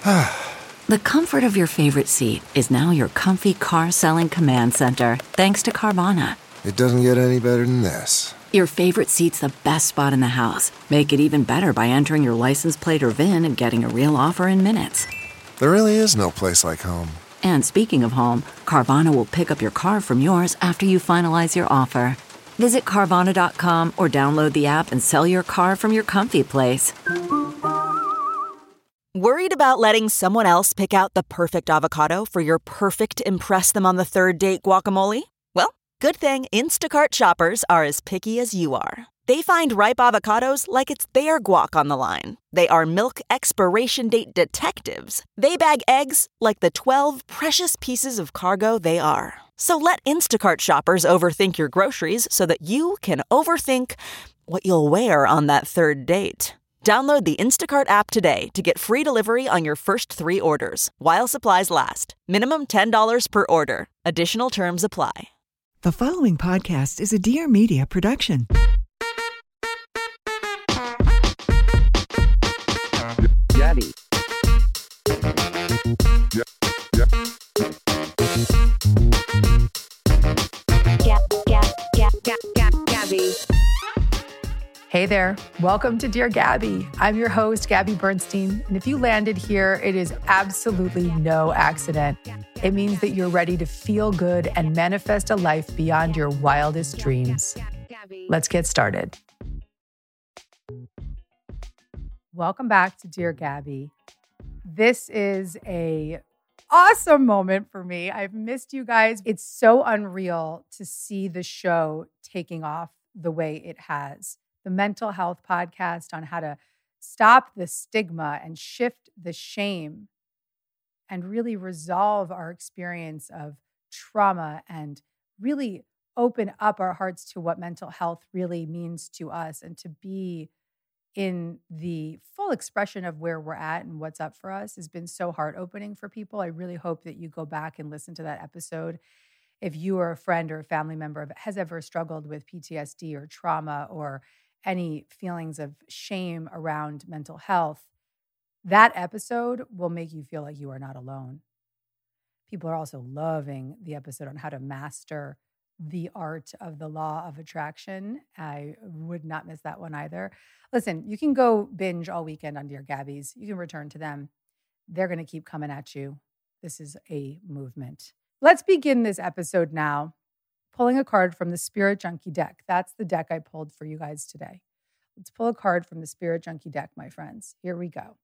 The comfort of your favorite seat is now your comfy car selling command center, thanks to Carvana. It doesn't get any better than this. Your favorite seat's the best spot in the house. Make it even better by entering your license plate or VIN and getting a real offer in minutes. There really is no place like home. And speaking of home, Carvana will pick up your car from yours after you finalize your offer. Visit Carvana.com or download the app and sell your car from your comfy place. Worried about letting someone else pick out the perfect avocado for your perfect impress them on the third date guacamole? Well, good thing Instacart shoppers are as picky as you are. They find ripe avocados like it's their guac on the line. They are milk expiration date detectives. They bag eggs like the 12 precious pieces of cargo they are. So let Instacart shoppers overthink your groceries so that you can overthink what you'll wear on that third date. Download the Instacart app today to get free delivery on your first 3 orders, while supplies last. Minimum $10 per order. Additional terms apply. The following podcast is a Dear Media production. Gabby. Gabby. Hey there. Welcome to Dear Gabby. I'm your host, Gabby Bernstein. And if you landed here, it is absolutely no accident. It means that you're ready to feel good and manifest a life beyond your wildest dreams. Let's get started. Welcome back to Dear Gabby. This is a awesome moment for me. I've missed you guys. It's so unreal to see the show taking off the way it has. The mental health podcast on how to stop the stigma and shift the shame and really resolve our experience of trauma and really open up our hearts to what mental health really means to us and to be in the full expression of where we're at and what's up for us has been so heart-opening for people. I really hope that you go back and listen to that episode. If you or a friend or a family member has ever struggled with PTSD or trauma or any feelings of shame around mental health, that episode will make you feel like you are not alone. People are also loving the episode on how to master the art of the law of attraction. I would not miss that one either. Listen, you can go binge all weekend on Dear Gabby's. You can return to them. They're going to keep coming at you. This is a movement. Let's begin this episode now, pulling a card from the Spirit Junkie deck. That's the deck I pulled for you guys today. Let's pull a card from the Spirit Junkie deck, my friends. Here we go.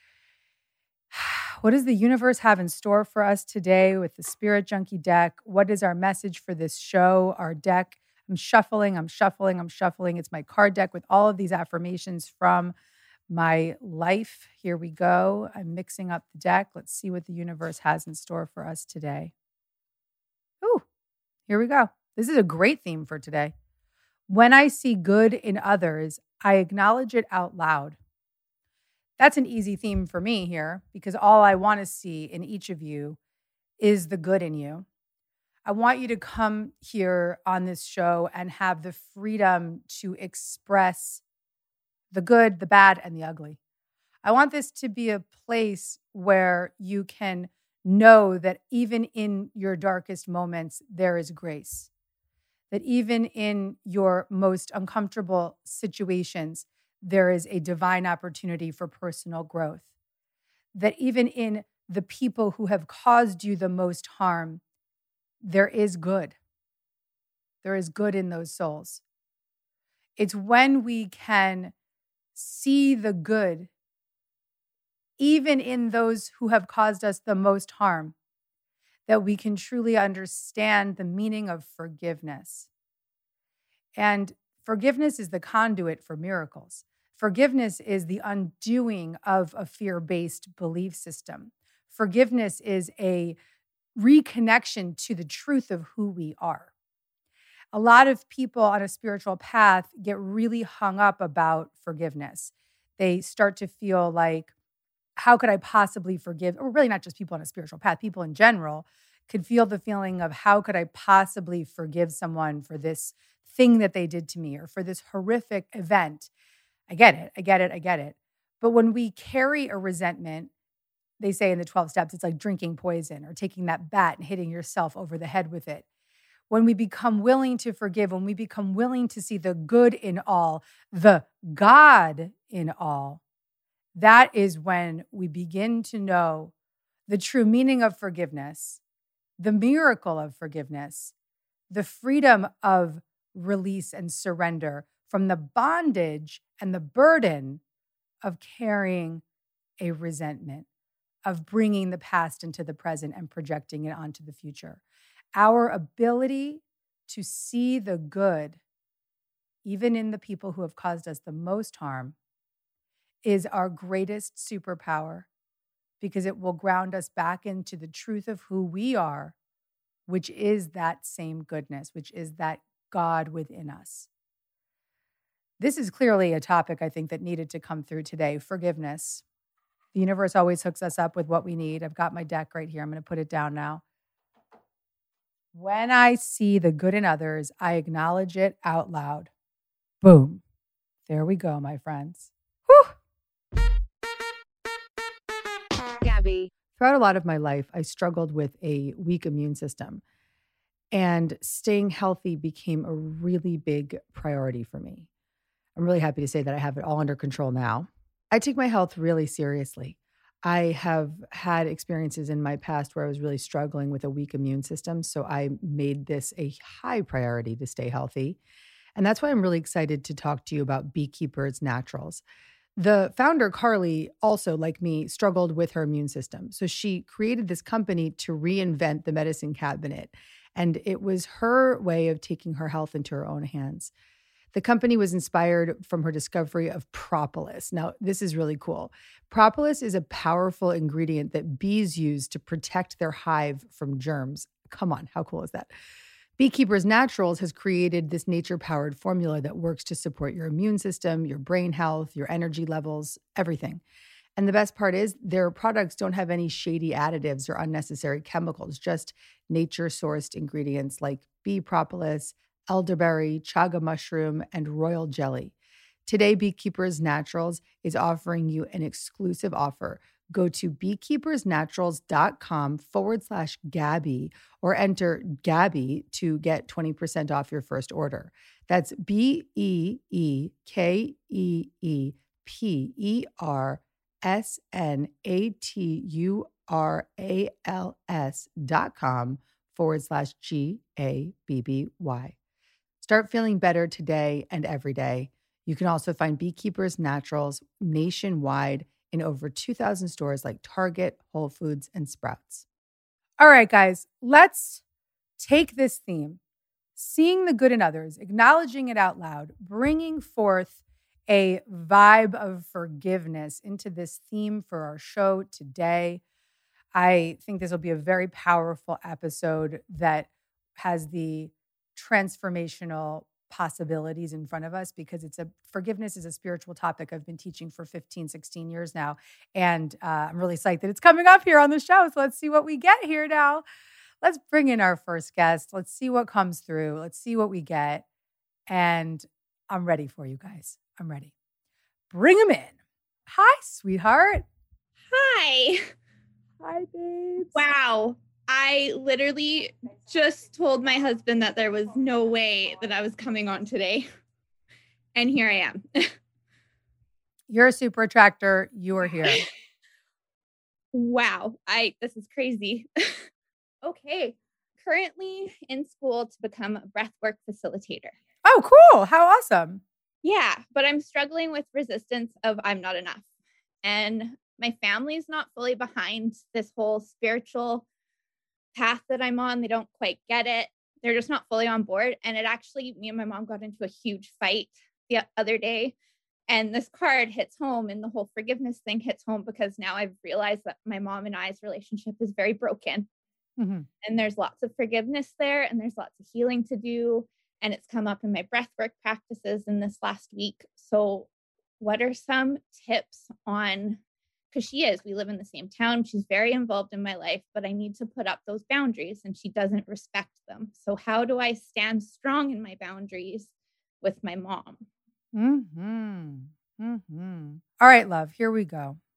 What does the universe have in store for us today with the Spirit Junkie deck? What is our message for this show, our deck? I'm shuffling. It's my card deck with all of these affirmations from my life. Here we go. I'm mixing up the deck. Let's see what the universe has in store for us today. Ooh, here we go. This is a great theme for today. When I see good in others, I acknowledge it out loud. That's an easy theme for me here because all I want to see in each of you is the good in you. I want you to come here on this show and have the freedom to express the good, the bad, and the ugly. I want this to be a place where you can know that even in your darkest moments, there is grace. That even in your most uncomfortable situations, there is a divine opportunity for personal growth. That even in the people who have caused you the most harm, there is good. There is good in those souls. It's when we can see the good, even in those who have caused us the most harm, that we can truly understand the meaning of forgiveness. And forgiveness is the conduit for miracles. Forgiveness is the undoing of a fear-based belief system. Forgiveness is a reconnection to the truth of who we are. A lot of people on a spiritual path get really hung up about forgiveness. They start to feel like, how could I possibly forgive? Or really not just people on a spiritual path, people in general could feel the feeling of how could I possibly forgive someone for this thing that they did to me or for this horrific event. I get it. But when we carry a resentment, they say in the 12 steps, it's like drinking poison or taking that bat and hitting yourself over the head with it. When we become willing to forgive, when we become willing to see the good in all, the God in all, that is when we begin to know the true meaning of forgiveness, the miracle of forgiveness, the freedom of release and surrender from the bondage and the burden of carrying a resentment, of bringing the past into the present and projecting it onto the future. Our ability to see the good, even in the people who have caused us the most harm, is our greatest superpower because it will ground us back into the truth of who we are, which is that same goodness, which is that God within us. This is clearly a topic I think that needed to come through today, forgiveness. The universe always hooks us up with what we need. I've got my deck right here. I'm going to put it down now. When I see the good in others, I acknowledge it out loud. Boom. There we go, my friends. Whew. Gabby. Throughout a lot of my life, I struggled with a weak immune system. And staying healthy became a really big priority for me. I'm really happy to say that I have it all under control now. I take my health really seriously. I have had experiences in my past where I was really struggling with a weak immune system. So I made this a high priority to stay healthy. And that's why I'm really excited to talk to you about Beekeepers Naturals. The founder, Carly, also, like me, struggled with her immune system. So she created this company to reinvent the medicine cabinet. And it was her way of taking her health into her own hands. The company was inspired from her discovery of propolis. Now, this is really cool. Propolis is a powerful ingredient that bees use to protect their hive from germs. Come on, how cool is that? Beekeepers Naturals has created this nature-powered formula that works to support your immune system, your brain health, your energy levels, everything. And the best part is their products don't have any shady additives or unnecessary chemicals, just nature-sourced ingredients like bee propolis, elderberry, chaga mushroom, and royal jelly. Today, Beekeepers Naturals is offering you an exclusive offer. Go to beekeepersnaturals.com/Gabby or enter Gabby to get 20% off your first order. That's BeekeepersNaturals.com/GABBY. Start feeling better today and every day. You can also find Beekeepers Naturals nationwide in over 2,000 stores like Target, Whole Foods, and Sprouts. All right, guys, let's take this theme, seeing the good in others, acknowledging it out loud, bringing forth a vibe of forgiveness into this theme for our show today. I think this will be a very powerful episode that has the transformational possibilities in front of us because forgiveness is a spiritual topic I've been teaching for 15, 16 years now. And I'm really psyched that it's coming up here on the show. So let's see what we get here now. Let's bring in our first guest. Let's see what comes through. Let's see what we get. And I'm ready for you guys. I'm ready. Bring him in. Hi, sweetheart. Hi. Hi, babes. Wow. I literally just told my husband that there was no way that I was coming on today. And here I am. You're a super attractor. You are here. Wow. This is crazy. Okay. Currently in school to become a breathwork facilitator. Oh, cool. How awesome. Yeah. But I'm struggling with resistance of I'm not enough. And my family's not fully behind this whole spiritual path that I'm on. They don't quite get it. They're just not fully on board. And me and my mom got into a huge fight the other day. And this card hits home and the whole forgiveness thing hits home because now I've realized that my mom and I's relationship is very broken. Mm-hmm. And there's lots of forgiveness there and there's lots of healing to do. And it's come up in my breathwork practices in this last week. So what are some tips on, because we live in the same town. She's very involved in my life, but I need to put up those boundaries and she doesn't respect them. So how do I stand strong in my boundaries with my mom? Mm-hmm. Mm-hmm. All right, love, here we go.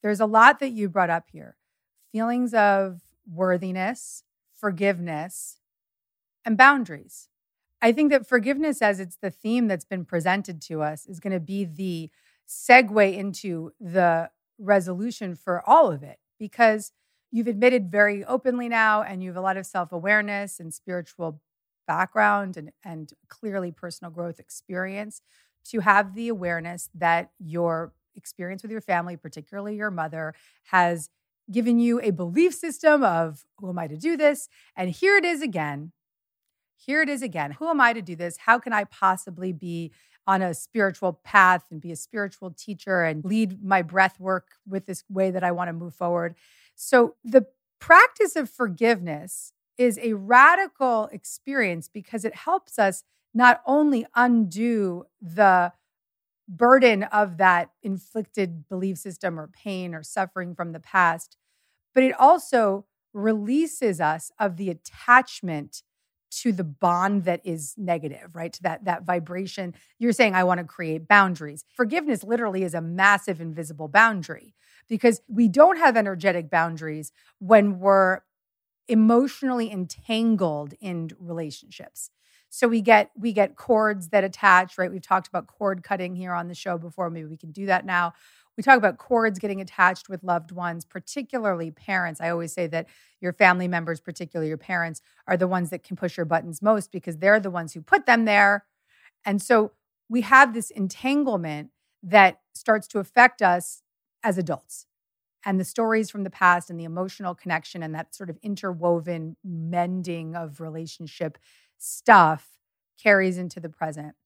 there's a lot that you brought up here. Feelings of worthiness, forgiveness, and boundaries. I think that forgiveness, as it's the theme that's been presented to us, is going to be the segue into the resolution for all of it, because you've admitted very openly now, and you have a lot of self-awareness and spiritual background and clearly personal growth experience to have the awareness that your experience with your family, particularly your mother, has given you a belief system of, who am I to do this? And here it is again. Here it is again. Who am I to do this? How can I possibly be on a spiritual path and be a spiritual teacher and lead my breath work with this way that I want to move forward? So the practice of forgiveness is a radical experience because it helps us not only undo the burden of that inflicted belief system or pain or suffering from the past, but it also releases us of the attachment to the bond that is negative, right? To that vibration. You're saying, I want to create boundaries. Forgiveness literally is a massive invisible boundary because we don't have energetic boundaries when we're emotionally entangled in relationships. So we get cords that attach, right? We've talked about cord cutting here on the show before. Maybe we can do that now. We talk about cords getting attached with loved ones, particularly parents. I always say that your family members, particularly your parents, are the ones that can push your buttons most because they're the ones who put them there. And so we have this entanglement that starts to affect us as adults. And the stories from the past and the emotional connection and that sort of interwoven mending of relationship stuff carries into the present.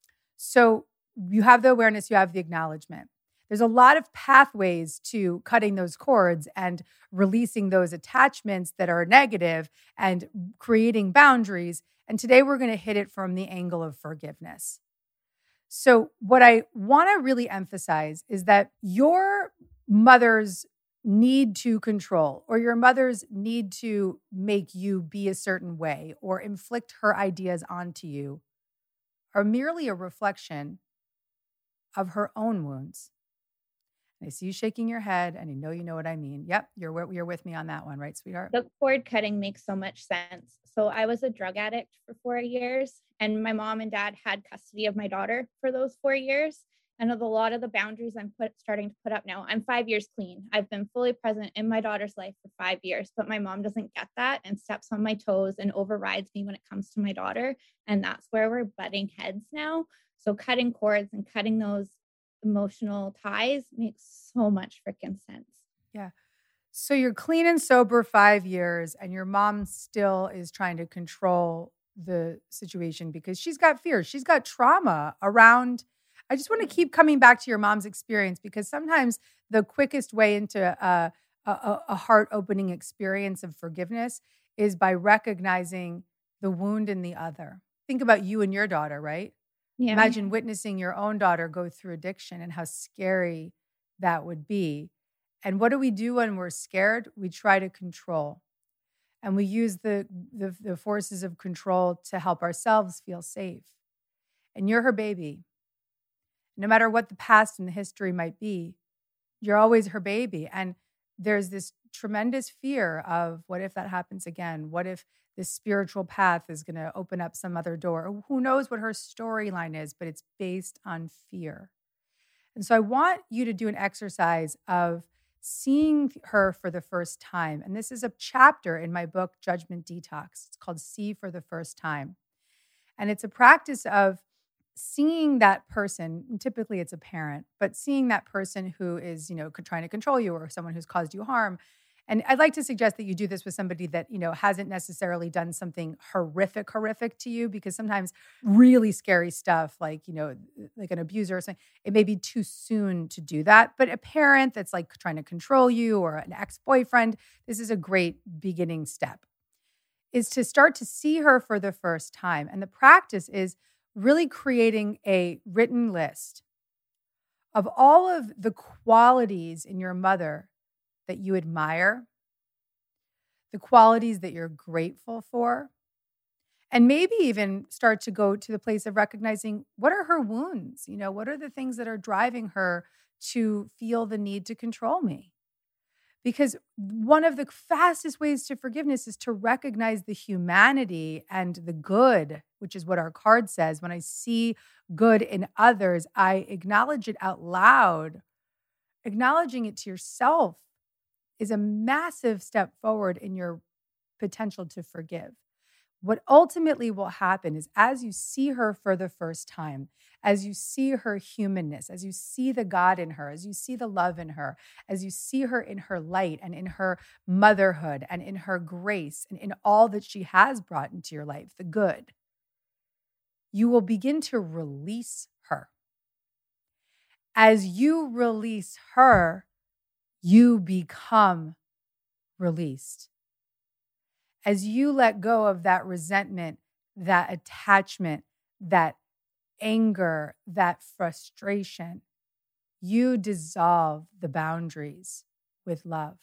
So you have the awareness, you have the acknowledgement. There's a lot of pathways to cutting those cords and releasing those attachments that are negative and creating boundaries. And today we're going to hit it from the angle of forgiveness. So what I want to really emphasize is that your mother's need to control or your mother's need to make you be a certain way or inflict her ideas onto you are merely a reflection of her own wounds. I see you shaking your head, and I know you know what I mean. Yep, you're with me on that one, right, sweetheart? The cord cutting makes so much sense. So I was a drug addict for 4 years, and my mom and dad had custody of my daughter for those 4 years. And of a lot of the boundaries I'm starting to put up now, I'm 5 years clean. I've been fully present in my daughter's life for 5 years, but my mom doesn't get that and steps on my toes and overrides me when it comes to my daughter. And that's where we're butting heads now. So cutting cords and cutting those emotional ties makes so much freaking sense. Yeah. So you're clean and sober 5 years, and your mom still is trying to control the situation because she's got fear. She's got trauma around. I just want to keep coming back to your mom's experience because sometimes the quickest way into a heart-opening experience of forgiveness is by recognizing the wound in the other. Think about you and your daughter, right? Yeah. Imagine witnessing your own daughter go through addiction and how scary that would be. And what do we do when we're scared? We try to control. And we use the forces of control to help ourselves feel safe. And you're her baby. No matter what the past and the history might be, you're always her baby. And there's this tremendous fear of what if that happens again? What if this spiritual path is going to open up some other door? Who knows what her storyline is, but it's based on fear. And so I want you to do an exercise of seeing her for the first time. And this is a chapter in my book, Judgment Detox. It's called See for the First Time. And it's a practice of seeing that person, typically it's a parent, but seeing that person who is, trying to control you or someone who's caused you harm. And I'd like to suggest that you do this with somebody that, hasn't necessarily done something horrific to you, because sometimes really scary stuff like an abuser or something, it may be too soon to do that. But a parent that's like trying to control you or an ex-boyfriend, this is a great beginning step, is to start to see her for the first time. And the practice is really creating a written list of all of the qualities in your mother that you admire, the qualities that you're grateful for, and maybe even start to go to the place of recognizing what are her wounds? What are the things that are driving her to feel the need to control me? Because one of the fastest ways to forgiveness is to recognize the humanity and the good, which is what our card says. When I see good in others, I acknowledge it out loud. Acknowledging it to yourself is a massive step forward in your potential to forgive. What ultimately will happen is as you see her for the first time, as you see her humanness, as you see the God in her, as you see the love in her, as you see her in her light and in her motherhood and in her grace and in all that she has brought into your life, the good, you will begin to release her. As you release her, you become released. As you let go of that resentment, that attachment, that anger, that frustration, you dissolve the boundaries with love.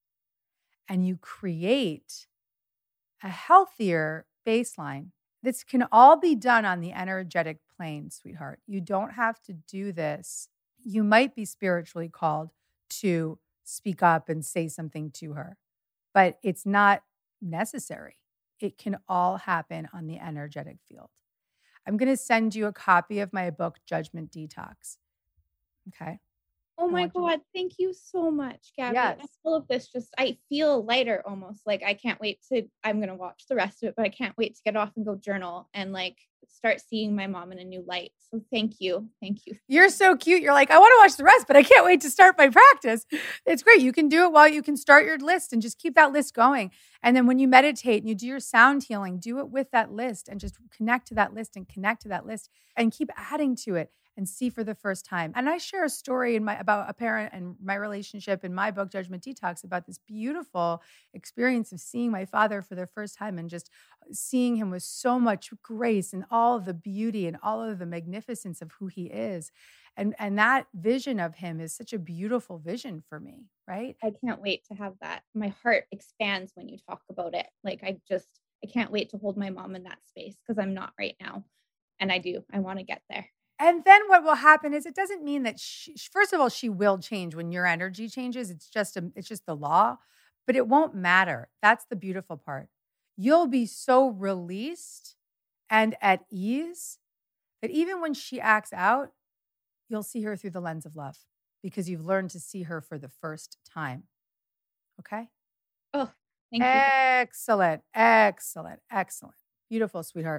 And you create a healthier baseline. This can all be done on the energetic plane, sweetheart. You don't have to do this. You might be spiritually called to speak up and say something to her, but it's not necessary. It can all happen on the energetic field. I'm going to send you a copy of my book, Judgment Detox. Okay. Oh my God. Thank you so much, Gabby. Yes. All of this I feel lighter almost. Like I'm going to watch the rest of it, but I can't wait to get off and go journal and like start seeing my mom in a new light. So thank you. Thank you. You're so cute. You're like, I want to watch the rest, but I can't wait to start my practice. It's great. You can do it while you can start your list and just keep that list going. And then when you meditate and you do your sound healing, do it with that list and just connect to that list and connect to that list and keep adding to it and see for the first time. And I share a story about a parent and my relationship in my book, Judgment Detox, about this beautiful experience of seeing my father for the first time and just seeing him with so much grace and all of the beauty and all of the magnificence of who he is. And that vision of him is such a beautiful vision for me, right? I can't wait to have that. My heart expands when you talk about it. Like I can't wait to hold my mom in that space because I'm not right now. And I want to get there. And then what will happen is it doesn't mean that first of all, she will change when your energy changes. It's just the law, but it won't matter. That's the beautiful part. You'll be so released and at ease that even when she acts out, you'll see her through the lens of love because you've learned to see her for the first time. Okay? Oh, thank you. Excellent, excellent, excellent. Beautiful, sweetheart.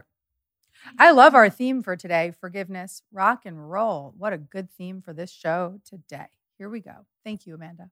I love our theme for today, forgiveness, rock and roll. What a good theme for this show today. Here we go. Thank you, Amanda.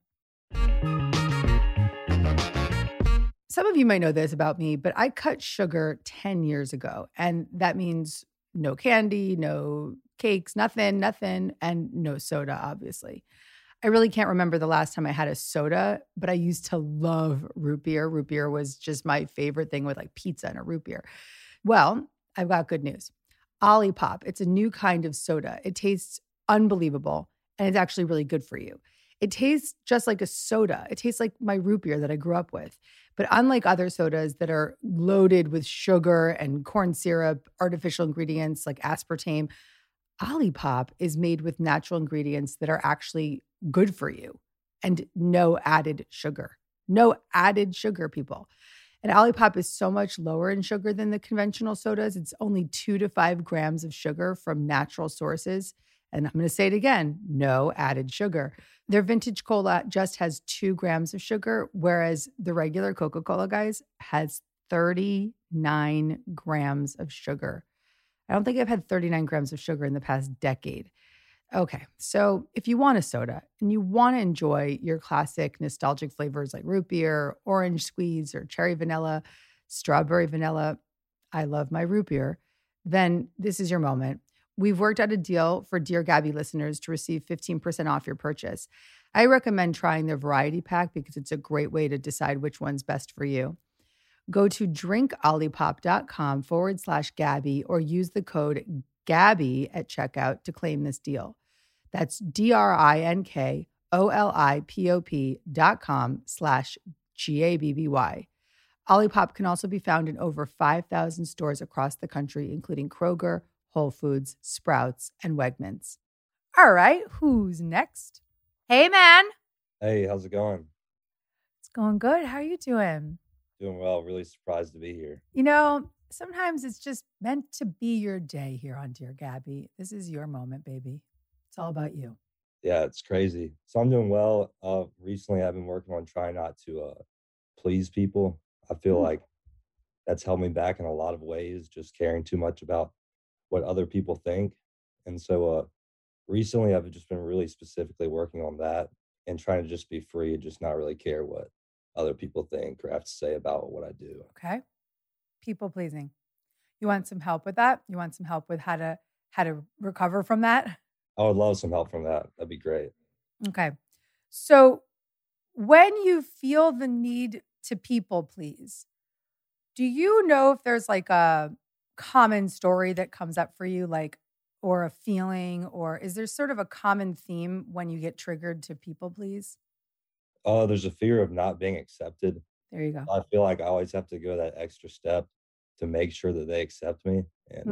Some of you might know this about me, but I cut sugar 10 years ago. And that means no candy, no cakes, nothing, and no soda, obviously. I really can't remember the last time I had a soda, but I used to love root beer. Root beer was just my favorite thing with like pizza and a root beer. Well, I've got good news. Olipop, it's a new kind of soda. It tastes unbelievable, and it's actually really good for you. It tastes just like a soda. It tastes like my root beer that I grew up with. But unlike other sodas that are loaded with sugar and corn syrup, artificial ingredients like aspartame, Olipop is made with natural ingredients that are actually good for you and no added sugar. No added sugar, people. And Olipop is so much lower in sugar than the conventional sodas. It's only 2 to 5 grams of sugar from natural sources. And I'm going to say it again, no added sugar. Their vintage cola just has 2 grams of sugar, whereas the regular Coca-Cola, guys, has 39 grams of sugar. I don't think I've had 39 grams of sugar in the past decade. Okay, so if you want a soda and you want to enjoy your classic nostalgic flavors like root beer, orange squeeze, or cherry vanilla, strawberry vanilla, I love my root beer, then this is your moment. We've worked out a deal for Dear Gabby listeners to receive 15% off your purchase. I recommend trying their variety pack because it's a great way to decide which one's best for you. Go to drinkolipop.com/Gabby or use the code Gabby at checkout to claim this deal. That's drinkolipop.com/GABBY. Olipop can also be found in over 5,000 stores across the country, including Kroger, Whole Foods, Sprouts, and Wegmans. All right, who's next? Hey, man. Hey, how's it going? It's going good. How are you doing? Doing well. Really surprised to be here. You know, sometimes it's just meant to be your day here on Dear Gabby. This is your moment, baby. It's all about you. Yeah, it's crazy. So I'm doing well. Recently I've been working on trying not to please people. I feel like that's held me back in a lot of ways, just caring too much about what other people think. And so recently I've just been really specifically working on that and trying to just be free and just not really care what other people think or have to say about what I do. Okay. People pleasing. You want some help with that? You want some help with how to recover from that? I would love some help from that. That'd be great. Okay. So when you feel the need to people please, do you know if there's like a common story that comes up for you, like, or a feeling, or is there sort of a common theme when you get triggered to people please? There's a fear of not being accepted. There you go. I feel like I always have to go that extra step to make sure that they accept me. And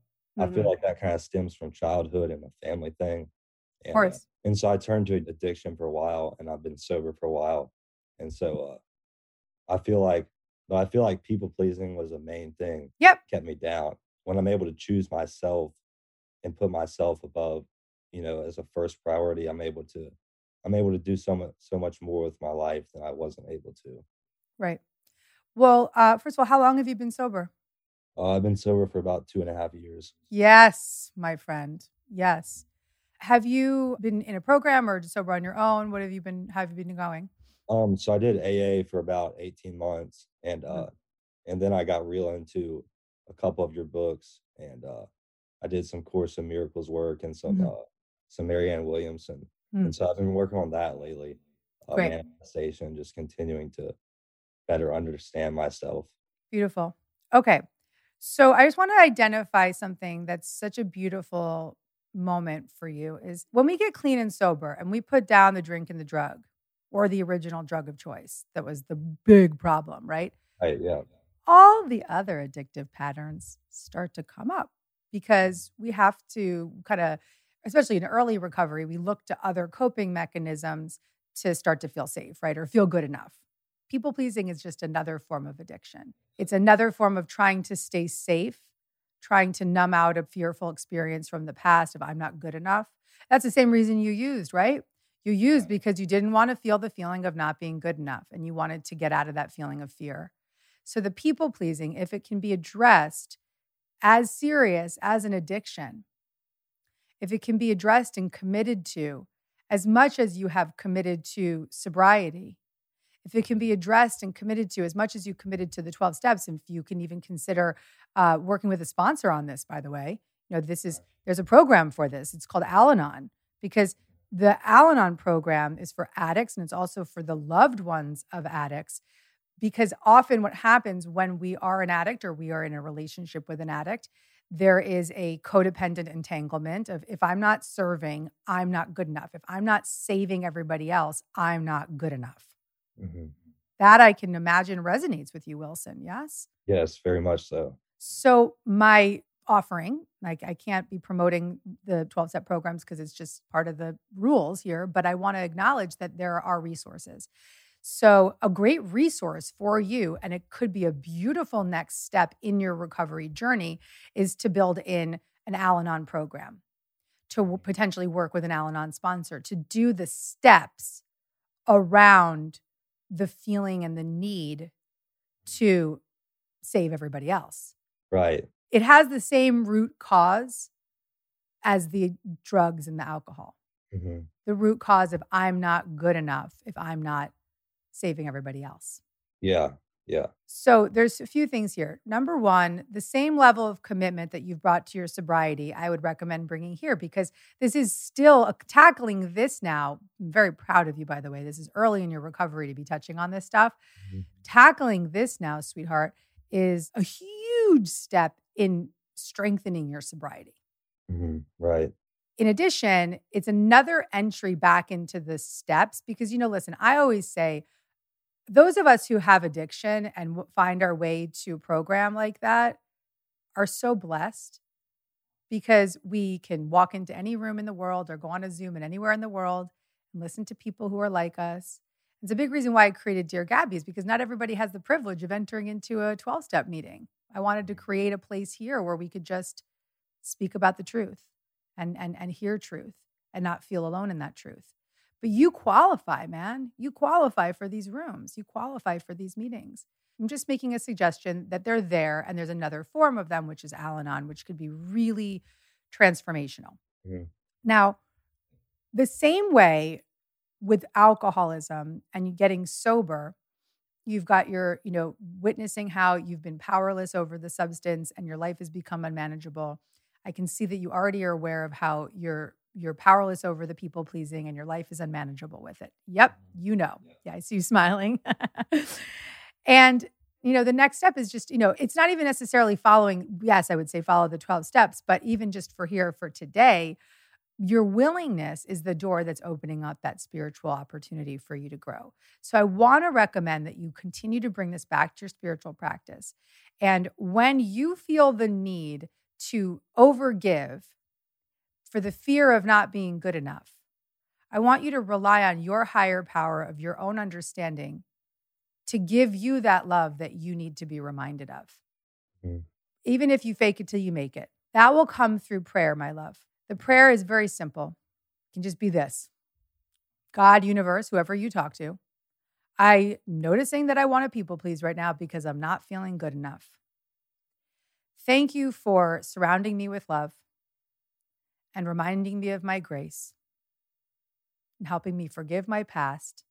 I feel like that kind of stems from childhood and a family thing. Of course. And so I turned to addiction for a while, and I've been sober for a while. And so I feel like people pleasing was a main thing. Yep. Kept me down. When I'm able to choose myself and put myself above, as a first priority, I'm able to do so much more with my life than I wasn't able to. Right. Well, first of all, how long have you been sober? I've been sober for about 2.5 years. Yes, my friend. Yes. Have you been in a program or just sober on your own? How have you been going? So I did AA for about 18 months, and then I got real into a couple of your books, and I did some Course in Miracles work and some Marianne Williamson. And so I've been working on that lately. Great. Manifestation, just continuing to better understand myself. Beautiful. Okay. So I just want to identify something that's such a beautiful moment for you is when we get clean and sober and we put down the drink and the drug or the original drug of choice that was the big problem, right? Right, yeah. All the other addictive patterns start to come up because we have to kind of, especially in early recovery, we look to other coping mechanisms to start to feel safe, right? Or feel good enough. People pleasing is just another form of addiction. It's another form of trying to stay safe, trying to numb out a fearful experience from the past of I'm not good enough. That's the same reason you used, right? You used because you didn't want to feel the feeling of not being good enough and you wanted to get out of that feeling of fear. So the people pleasing, if it can be addressed as serious as an addiction, if it can be addressed and committed to as much as you have committed to sobriety, if it can be addressed and committed to as much as you committed to the 12 steps, and if you can even consider working with a sponsor on this, by the way, there's a program for this. It's called Al-Anon, because the Al-Anon program is for addicts and it's also for the loved ones of addicts. Because often what happens when we are an addict or we are in a relationship with an addict, there is a codependent entanglement of if I'm not serving, I'm not good enough. If I'm not saving everybody else, I'm not good enough. Mm-hmm. That I can imagine resonates with you, Wilson. Yes? Yes, very much so. So my offering, like I can't be promoting the 12-step programs because it's just part of the rules here, but I want to acknowledge that there are resources. So a great resource for you, and it could be a beautiful next step in your recovery journey, is to build in an Al-Anon program, to potentially work with an Al-Anon sponsor, to do the steps around the feeling and the need to save everybody else. Right. It has the same root cause as the drugs and the alcohol. Mm-hmm. The root cause of I'm not good enough if I'm not saving everybody else. Yeah. So there's a few things here. Number one, the same level of commitment that you've brought to your sobriety, I would recommend bringing here because this is still tackling this now. I'm very proud of you, by the way. This is early in your recovery to be touching on this stuff. Mm-hmm. Tackling this now, sweetheart, is a huge step in strengthening your sobriety. Mm-hmm. Right. In addition, it's another entry back into the steps because, listen, I always say, those of us who have addiction and find our way to a program like that are so blessed because we can walk into any room in the world or go on a Zoom and anywhere in the world and listen to people who are like us It's a big reason why I created Dear Gabby is because not everybody has the privilege of entering into a 12-step meeting. I wanted to create a place here where we could just speak about the truth and hear truth and not feel alone in that truth. But you qualify, man. You qualify for these rooms. You qualify for these meetings. I'm just making a suggestion that they're there, and there's another form of them, which is Al-Anon, which could be really transformational. Mm-hmm. Now, the same way with alcoholism and you getting sober, you've got your, witnessing how you've been powerless over the substance and your life has become unmanageable. I can see that you already are aware of how you're powerless over the people pleasing and your life is unmanageable with it. Yep, Yeah, I see you smiling. And, the next step is just, it's not even necessarily following, yes, I would say follow the 12 steps, but even just for today, your willingness is the door that's opening up that spiritual opportunity for you to grow. So I want to recommend that you continue to bring this back to your spiritual practice. And when you feel the need to overgive for the fear of not being good enough, I want you to rely on your higher power of your own understanding to give you that love that you need to be reminded of. Mm-hmm. Even if you fake it till you make it. That will come through prayer, my love. The prayer is very simple. It can just be this. God, universe, whoever you talk to, I'm noticing that I want to people please right now because I'm not feeling good enough. Thank you for surrounding me with love and reminding me of my grace and helping me forgive my past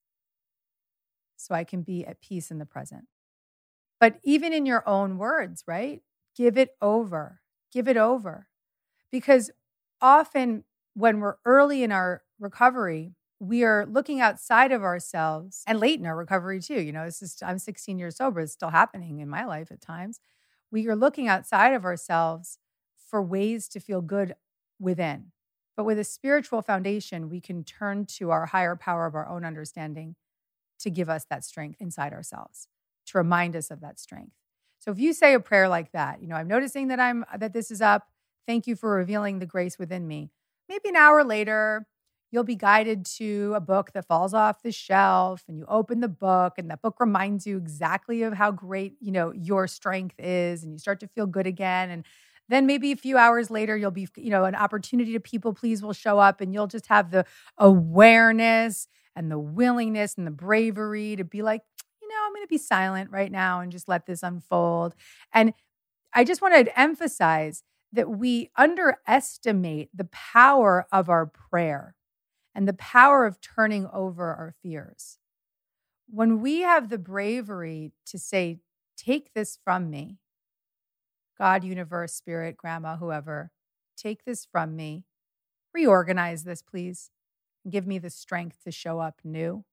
so I can be at peace in the present. But even in your own words, right? Give it over. Give it over. Because often when we're early in our recovery, we are looking outside of ourselves and late in our recovery too. I'm 16 years sober. It's still happening in my life at times. We are looking outside of ourselves for ways to feel good within. But with a spiritual foundation, we can turn to our higher power of our own understanding to give us that strength inside ourselves, to remind us of that strength. So if you say a prayer like that, I'm noticing that this is up. Thank you for revealing the grace within me. Maybe an hour later, you'll be guided to a book that falls off the shelf and you open the book and that book reminds you exactly of how great, your strength is and you start to feel good again. And then maybe a few hours later, you'll be, an opportunity to people please will show up and you'll just have the awareness and the willingness and the bravery to be like, I'm going to be silent right now and just let this unfold. And I just want to emphasize that we underestimate the power of our prayer and the power of turning over our fears. When we have the bravery to say, take this from me, God, universe, spirit, grandma, whoever, take this from me, reorganize this, please, and give me the strength to show up new,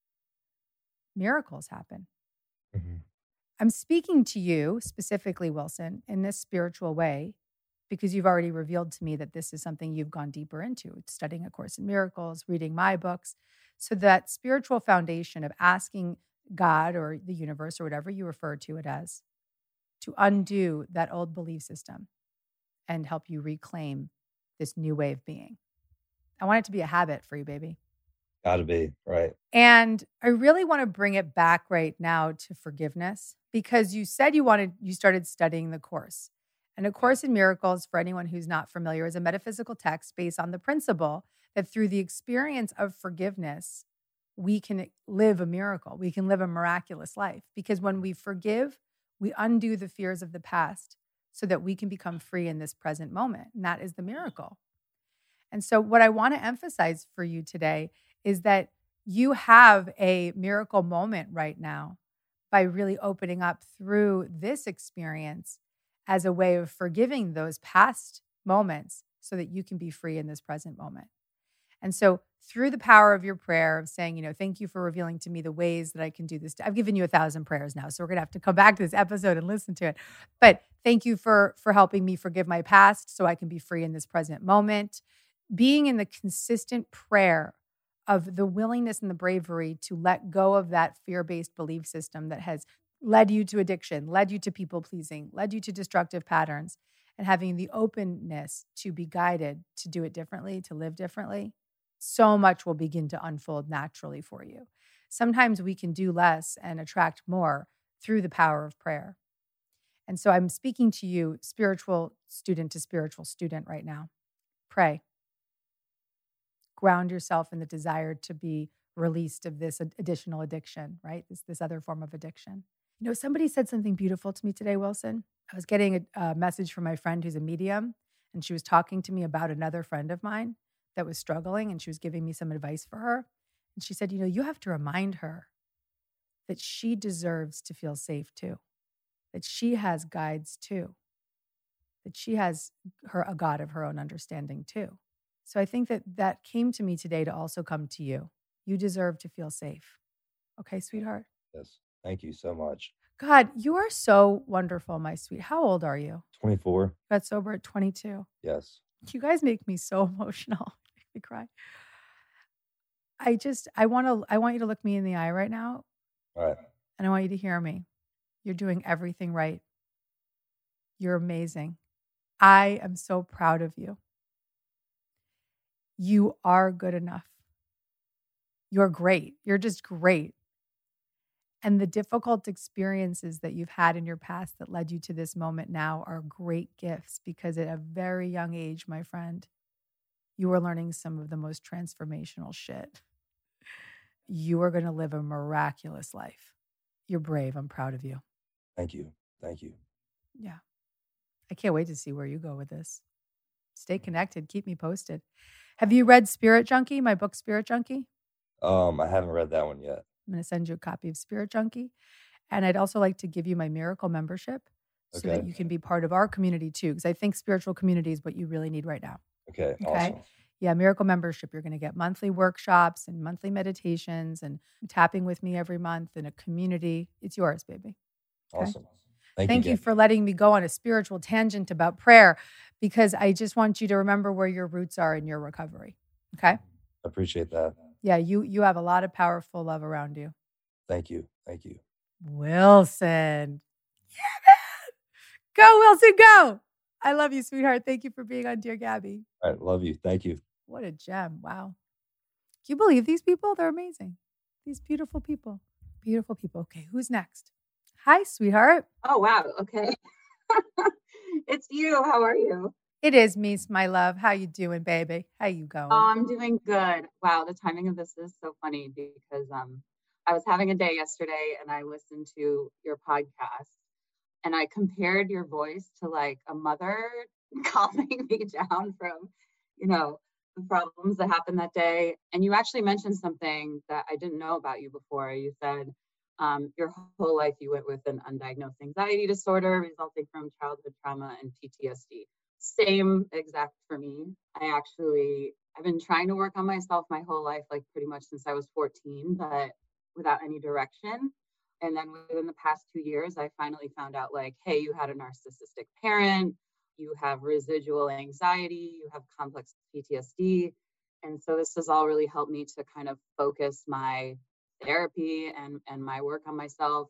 miracles happen. Mm-hmm. I'm speaking to you specifically, Wilson, in this spiritual way, because you've already revealed to me that this is something you've gone deeper into, studying A Course in Miracles, reading my books. So that spiritual foundation of asking God or the universe or whatever you refer to it as, to undo that old belief system and help you reclaim this new way of being. I want it to be a habit for you, baby. Gotta be, right. And I really want to bring it back right now to forgiveness because you said you started studying the Course. And A Course in Miracles, for anyone who's not familiar, is a metaphysical text based on the principle that through the experience of forgiveness, we can live a miracle. We can live a miraculous life. Because when we forgive, we undo the fears of the past so that we can become free in this present moment. And that is the miracle. And so what I want to emphasize for you today is that you have a miracle moment right now by really opening up through this experience as a way of forgiving those past moments so that you can be free in this present moment. And so through the power of your prayer of saying, thank you for revealing to me the ways that I can do this. I've given you 1,000 prayers now, so we're going to have to come back to this episode and listen to it. But thank you for helping me forgive my past so I can be free in this present moment. Being in the consistent prayer of the willingness and the bravery to let go of that fear-based belief system that has led you to addiction, led you to people pleasing, led you to destructive patterns, and having the openness to be guided to do it differently, to live differently, so much will begin to unfold naturally for you. sometimes we can do less and attract more through the power of prayer. And so I'm speaking to you, spiritual student to spiritual student right now. Pray. Ground yourself in the desire to be released of this additional addiction, right? This other form of addiction. You know, somebody said something beautiful to me today, Wilson. I was getting a message from my friend who's a medium, and she was talking to me about another friend of mine that was struggling, and she was giving me some advice for her. And she said, you know, you have to remind her that she deserves to feel safe too, that she has guides too, that she has a God of her own understanding too. So I think that came to me today to also come to you. You deserve to feel safe. Okay, sweetheart? Yes. Thank you so much. God, you are so wonderful, my sweet. How old are you? 24. Got sober at 22. Yes. You guys make me so emotional. Make me cry. I want you to look me in the eye right now. All right. And I want you to hear me. You're doing everything right. You're amazing. I am so proud of you. You are good enough. You're great. You're just great. And the difficult experiences that you've had in your past that led you to this moment now are great gifts, because at a very young age, my friend, you are learning some of the most transformational shit. You are going to live a miraculous life. You're brave. I'm proud of you. Thank you. Thank you. Yeah. I can't wait to see where you go with this. Stay connected. Keep me posted. Have you read Spirit Junkie, my book, Spirit Junkie? I haven't read that one yet. I'm going to send you a copy of Spirit Junkie. And I'd also like to give you my Miracle membership so that you can be part of our community too, because I think spiritual community is what you really need right now. Okay. Awesome. Yeah, Miracle membership. You're going to get monthly workshops and monthly meditations and tapping with me every month in a community. It's yours, baby. Okay? Awesome. Thank you for letting me go on a spiritual tangent about prayer, because I just want you to remember where your roots are in your recovery. Okay? Appreciate that. Yeah, you have a lot of powerful love around you. Thank you. Thank you. Wilson. Yeah, man. Go, Wilson, go. I love you, sweetheart. Thank you for being on Dear Gabby. All right. Love you. Thank you. What a gem. Wow. Can you believe these people? They're amazing. These beautiful people. Beautiful people. Okay, who's next? Hi, sweetheart. Oh, wow. Okay. It's you. How are you? It is me, my love. How you doing, baby? How you going? Oh, I'm doing good. Wow, the timing of this is so funny because I was having a day yesterday and I listened to your podcast and I compared your voice to like a mother calming me down from, the problems that happened that day. And you actually mentioned something that I didn't know about you before. You said your whole life you went with an undiagnosed anxiety disorder resulting from childhood trauma and PTSD. Same exact for me. I've been trying to work on myself my whole life, like pretty much since I was 14, but without any direction. And then within the past 2 years, I finally found out like, hey, you had a narcissistic parent, you have residual anxiety, you have complex PTSD. And so this has all really helped me to kind of focus my therapy and my work on myself.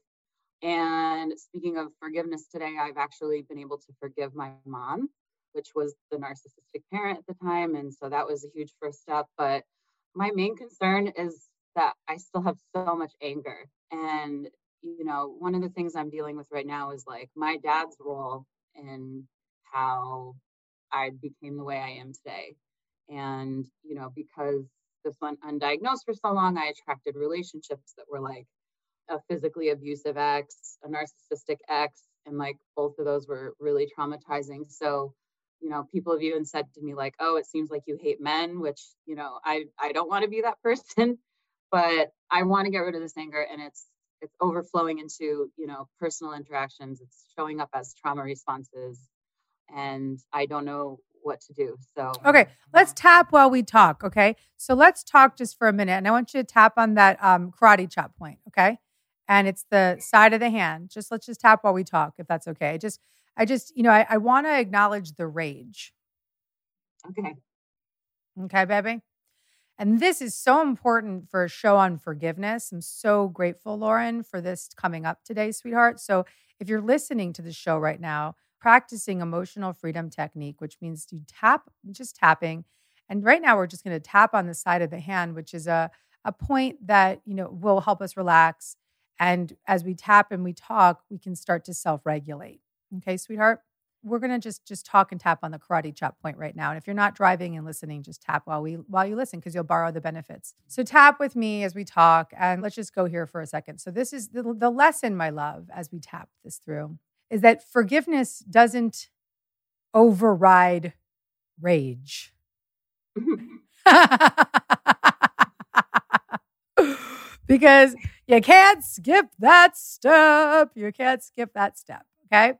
And speaking of forgiveness today, I've actually been able to forgive my mom, which was the narcissistic parent at the time. And so that was a huge first step. But my main concern is that I still have so much anger. And, one of the things I'm dealing with right now is like my dad's role in how I became the way I am today. And, because this went undiagnosed for so long, I attracted relationships that were like a physically abusive ex, a narcissistic ex, and like both of those were really traumatizing. So, people have even said to me like, oh, it seems like you hate men, which, I don't want to be that person, but I want to get rid of this anger, and it's overflowing into, personal interactions. It's showing up as trauma responses, and I don't know what to do. So, okay, let's tap while we talk. Okay. So let's talk just for a minute. And I want you to tap on that karate chop point. Okay. And it's the side of the hand. Let's just tap while we talk, if that's okay. I want to acknowledge the rage. Okay. Okay, baby. And this is so important for a show on forgiveness. I'm so grateful, Lauren, for this coming up today, sweetheart. So if you're listening to the show right now, practicing emotional freedom technique, which means you tap, just tapping. And right now we're just going to tap on the side of the hand, which is a a point that, will help us relax. And as we tap and we talk, we can start to self-regulate. Okay, sweetheart? We're going to just talk and tap on the karate chop point right now. And if you're not driving and listening, just tap while you listen, because you'll borrow the benefits. So tap with me as we talk, and let's just go here for a second. So this is the lesson, my love, as we tap this through, is that forgiveness doesn't override rage. Because you can't skip that step. You can't skip that step, okay?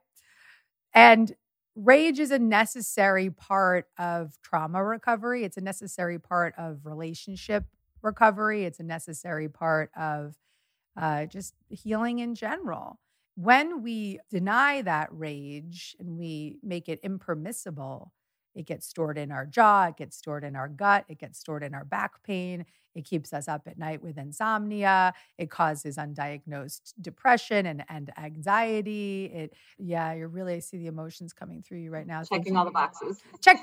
And rage is a necessary part of trauma recovery. It's a necessary part of relationship recovery. It's a necessary part of just healing in general. When we deny that rage and we make it impermissible, it gets stored in our jaw, it gets stored in our gut, it gets stored in our back pain. It keeps us up at night with insomnia. It causes undiagnosed depression and anxiety. You really see the emotions coming through you right now. Checking all the boxes. Check.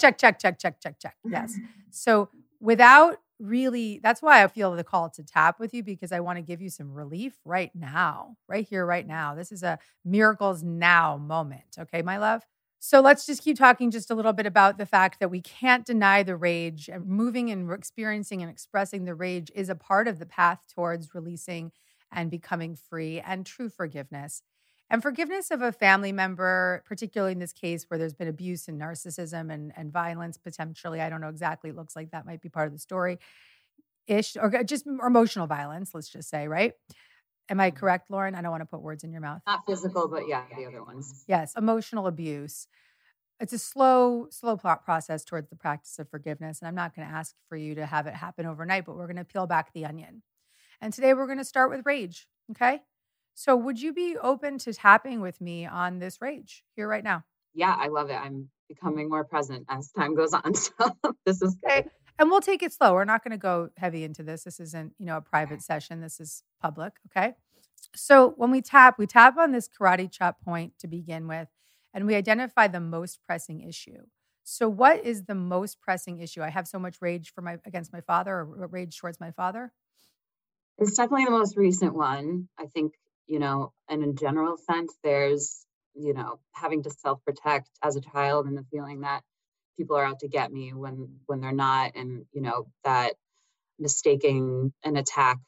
Yes. So without really, that's why I feel the call to tap with you, because I want to give you some relief right now, right here, right now. This is a miracles now moment. Okay, my love? So let's just keep talking just a little bit about the fact that we can't deny the rage, and moving and experiencing and expressing the rage is a part of the path towards releasing and becoming free and true forgiveness. And forgiveness of a family member, particularly in this case where there's been abuse and narcissism and violence potentially. I don't know exactly. It looks like that might be part of the story-ish, or just emotional violence, let's just say, right? Am I correct, Lauren? I don't want to put words in your mouth. Not physical, but yeah, the other ones. Yes, emotional abuse. It's a slow process towards the practice of forgiveness. And I'm not going to ask for you to have it happen overnight, but we're going to peel back the onion. And today we're going to start with rage, okay? So would you be open to tapping with me on this rage here right now? Yeah, I love it. I'm becoming more present as time goes on. So this is good. Okay. And we'll take it slow. We're not going to go heavy into this. This isn't, a private session. This is public, okay? So when we tap on this karate chop point to begin with, and we identify the most pressing issue. So what is the most pressing issue? I have so much rage against my father, or rage towards my father. It's definitely the most recent one. I think, and in general sense, there's, having to self-protect as a child, and the feeling that people are out to get me when they're not, and that mistaking an attack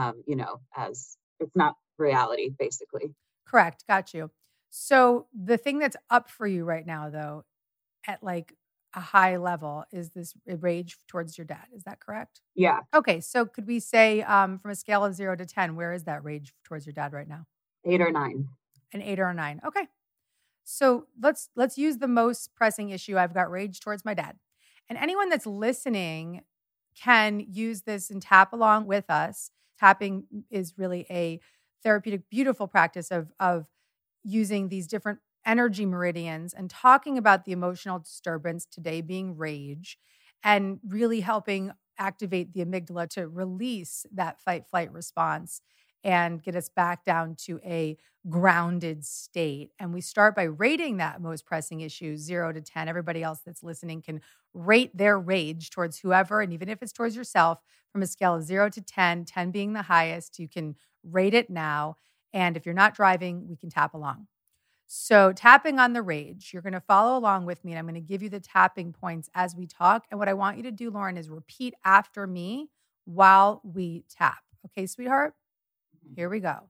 as it's not reality, basically. Correct. Got you. So the thing that's up for you right now, though, at like a high level, is this rage towards your dad. Is that correct? Yeah. Okay. So could we say from a scale of 0 to 10, where is that rage towards your dad right now? 8 or 9. An 8 or a 9. Okay. So let's use the most pressing issue. I've got rage towards my dad. And anyone that's listening can use this and tap along with us. Tapping is really a therapeutic, beautiful practice of using these different energy meridians and talking about the emotional disturbance, today being rage, and really helping activate the amygdala to release that fight-flight response and get us back down to a grounded state. And we start by rating that most pressing issue 0 to 10. Everybody else that's listening can rate their rage towards whoever, and even if it's towards yourself, from a scale of 0 to 10, 10 being the highest. You can rate it now. And if you're not driving, we can tap along. So tapping on the rage, you're going to follow along with me, and I'm going to give you the tapping points as we talk. And what I want you to do, Lauren, is repeat after me while we tap. Okay, sweetheart? Here we go.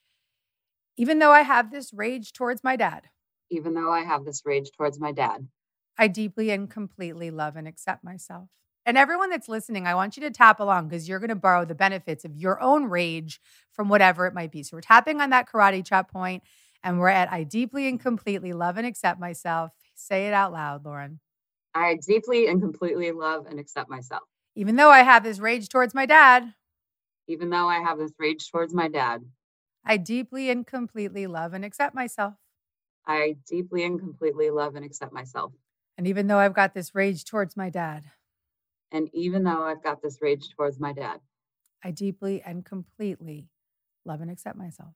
Even though I have this rage towards my dad. Even though I have this rage towards my dad. I deeply and completely love and accept myself. And everyone that's listening, I want you to tap along, because you're going to borrow the benefits of your own rage from whatever it might be. So we're tapping on that karate chop point, and we're at I deeply and completely love and accept myself. Say it out loud, Lauren. I deeply and completely love and accept myself. Even though I have this rage towards my dad. Even though I have this rage towards my dad. I deeply and completely love and accept myself. I deeply and completely love and accept myself. And even though I've got this rage towards my dad. And even though I've got this rage towards my dad. I deeply and completely love and accept myself.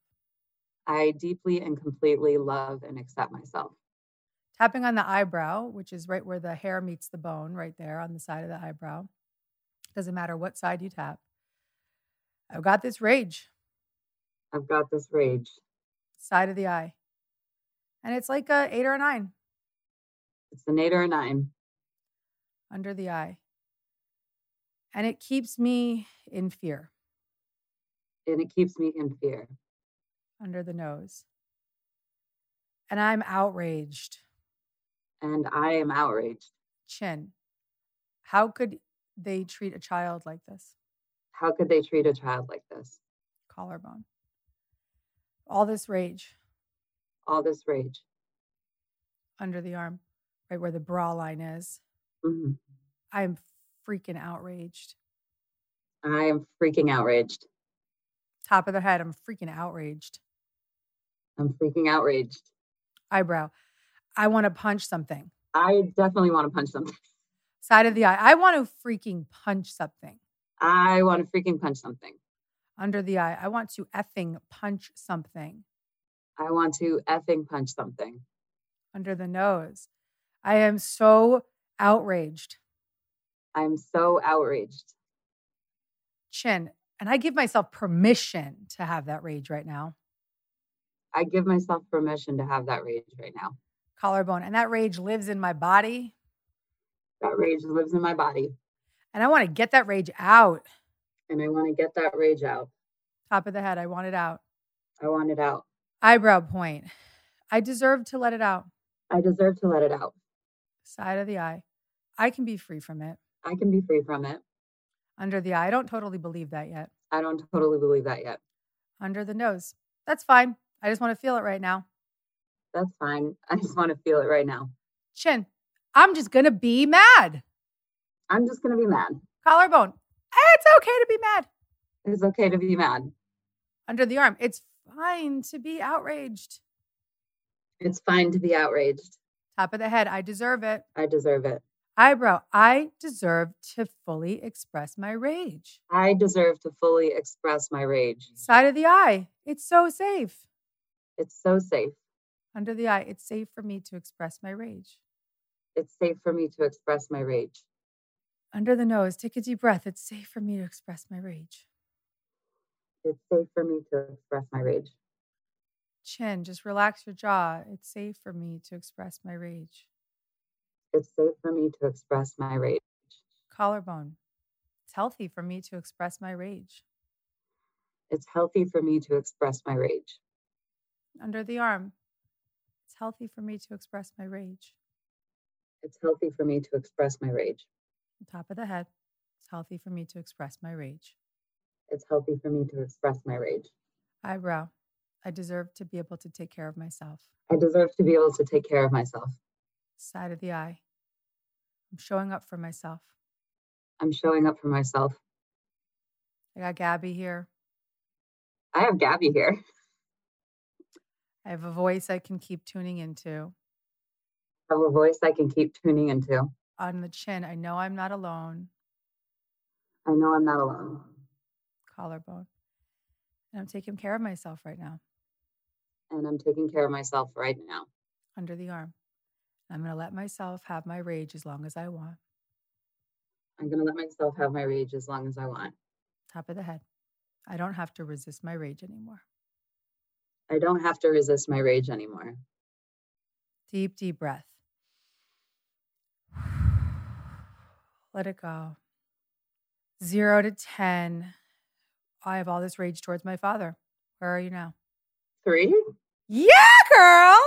I deeply and completely love and accept myself. Tapping on the eyebrow, which is right where the hair meets the bone, right there on the side of the eyebrow. Doesn't matter what side you tap. I've got this rage. I've got this rage. Side of the eye. And it's like a 8 or a 9. It's an 8 or a 9. Under the eye. And it keeps me in fear. And it keeps me in fear. Under the nose. And I'm outraged. And I am outraged. Chin. How could they treat a child like this? How could they treat a child like this? Collarbone. All this rage. All this rage. Under the arm, right where the bra line is. Mm-hmm. I am freaking outraged. I am freaking outraged. Top of the head, I'm freaking outraged. I'm freaking outraged. Eyebrow. I want to punch something. I definitely want to punch something. Side of the eye. I want to freaking punch something. I want to freaking punch something. Under the eye. I want to effing punch something. I want to effing punch something. Under the nose. I am so outraged. I'm so outraged. Chin. And I give myself permission to have that rage right now. I give myself permission to have that rage right now. Collarbone. And that rage lives in my body. That rage lives in my body. And I want to get that rage out. And I want to get that rage out. Top of the head. I want it out. I want it out. Eyebrow point. I deserve to let it out. I deserve to let it out. Side of the eye. I can be free from it. I can be free from it. Under the eye. I don't totally believe that yet. I don't totally believe that yet. Under the nose. That's fine. I just want to feel it right now. That's fine. I just want to feel it right now. Chin. I'm just going to be mad. I'm just going to be mad. Collarbone. It's okay to be mad. It's okay to be mad. Under the arm. It's fine to be outraged. It's fine to be outraged. Top of the head. I deserve it. I deserve it. Eyebrow. I deserve to fully express my rage. I deserve to fully express my rage. Side of the eye. It's so safe. It's so safe. Under the eye. It's safe for me to express my rage. It's safe for me to express my rage. Under the nose. Take a deep breath. It's safe for me to express my rage. It's safe for me to express my rage. Chin. Just relax your jaw. It's safe for me to express my rage. It's safe for me to express my rage. Collarbone. It's healthy for me to express my rage. It's healthy for me to express my rage. Under the arm. It's healthy for me to express my rage. It's healthy for me to express my rage. Top of the head. It's healthy for me to express my rage. It's healthy for me to express my rage. Eyebrow. I deserve to be able to take care of myself. I deserve to be able to take care of myself. Side of the eye. I'm showing up for myself. I'm showing up for myself. I got Gabby here. I have Gabby here. I have a voice I can keep tuning into. I have a voice I can keep tuning into. On the chin, I know I'm not alone. I know I'm not alone. Collarbone. And I'm taking care of myself right now. And I'm taking care of myself right now. Under the arm. I'm going to let myself have my rage as long as I want. I'm going to let myself have my rage as long as I want. Top of the head. I don't have to resist my rage anymore. I don't have to resist my rage anymore. Deep, deep breath. Let it go. 0 to 10. I have all this rage towards my father. Where are you now? 3? Yeah, girl.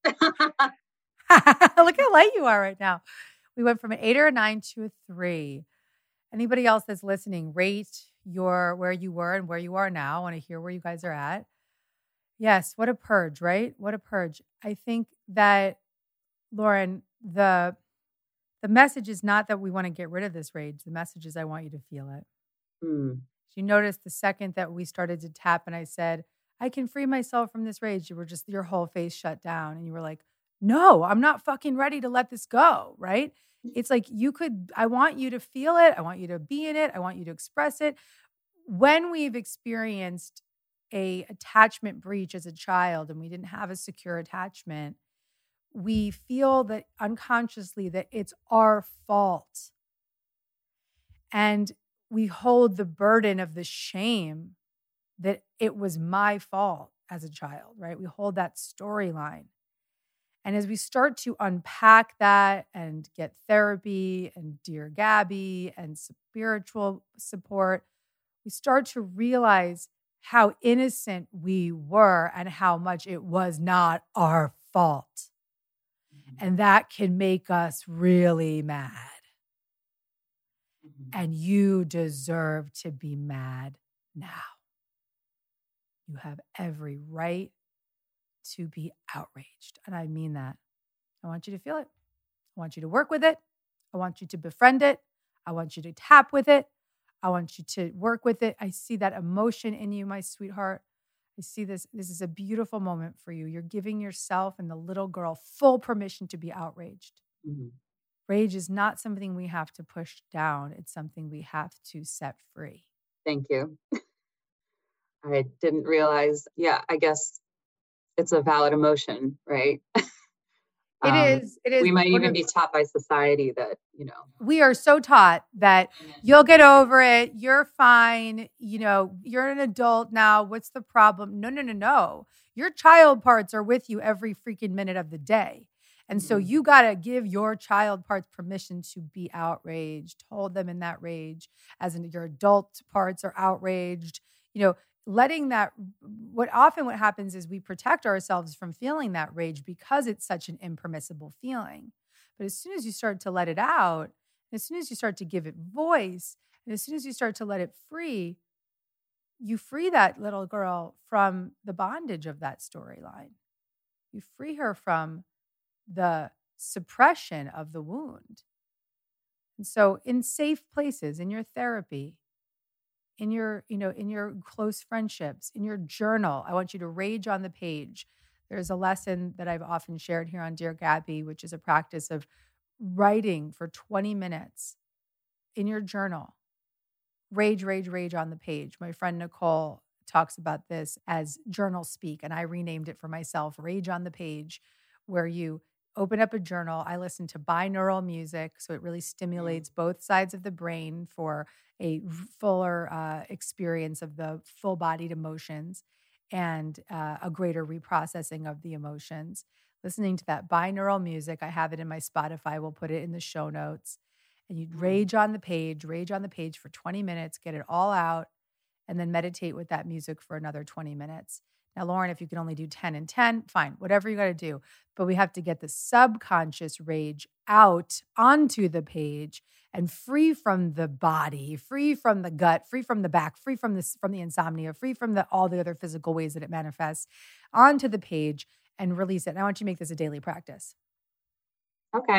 Look how light you are right now. We went from an 8 or a 9 to a 3. Anybody else that's listening, rate your where you were and where you are now. I want to hear where you guys are at. Yes, what a purge, right? What a purge. I think that, Lauren, the message is not that we want to get rid of this rage. The message is I want you to feel it. You notice the second that we started to tap and I said, I can free myself from this rage. You were just, your whole face shut down and you were like, no, I'm not fucking ready to let this go, right? It's like I want you to feel it. I want you to be in it. I want you to express it. When we've experienced a attachment breach as a child and we didn't have a secure attachment, we feel that unconsciously that it's our fault. And we hold the burden of the shame that it was my fault as a child, right? We hold that storyline. And as we start to unpack that and get therapy and Dear Gabby and spiritual support, we start to realize how innocent we were and how much it was not our fault. And that can make us really mad. And you deserve to be mad now. You have every right to be outraged. And I mean that. I want you to feel it. I want you to work with it. I want you to befriend it. I want you to tap with it. I want you to work with it. I see that emotion in you, my sweetheart. I see this. This is a beautiful moment for you. You're giving yourself and the little girl full permission to be outraged. Mm-hmm. Rage is not something we have to push down. It's something we have to set free. Thank you. I didn't realize. Yeah, I guess it's a valid emotion, right? It is. We might even be taught by society that, we are so taught that you'll get over it. You're fine. You're an adult now. What's the problem? No. Your child parts are with you every freaking minute of the day. And so you got to give your child parts permission to be outraged. Hold them in that rage as in your adult parts are outraged. Letting that, what happens is we protect ourselves from feeling that rage because it's such an impermissible feeling. But as soon as you start to let it out, as soon as you start to give it voice, and as soon as you start to let it free, you free that little girl from the bondage of that storyline. You free her from the suppression of the wound. And so in safe places, in your therapy, in your close friendships, in your journal, I want you to rage on the page. There's a lesson that I've often shared here on Dear Gabby, which is a practice of writing for 20 minutes in your journal. Rage on the page. My friend Nicole talks about this as journal speak, and I renamed it for myself, Rage on the Page, where you open up a journal. I listen to binaural music, so it really stimulates both sides of the brain for a fuller experience of the full-bodied emotions and a greater reprocessing of the emotions. Listening to that binaural music, I have it in my Spotify. We'll put it in the show notes. And you'd rage on the page for 20 minutes, get it all out, and then meditate with that music for another 20 minutes. Now, Lauren, if you can only do 10 and 10, fine, whatever you got to do. But we have to get the subconscious rage out onto the page and free from the body, free from the gut, free from the back, free from the insomnia, free from all the other physical ways that it manifests onto the page and release it. And I want you to make this a daily practice. Okay.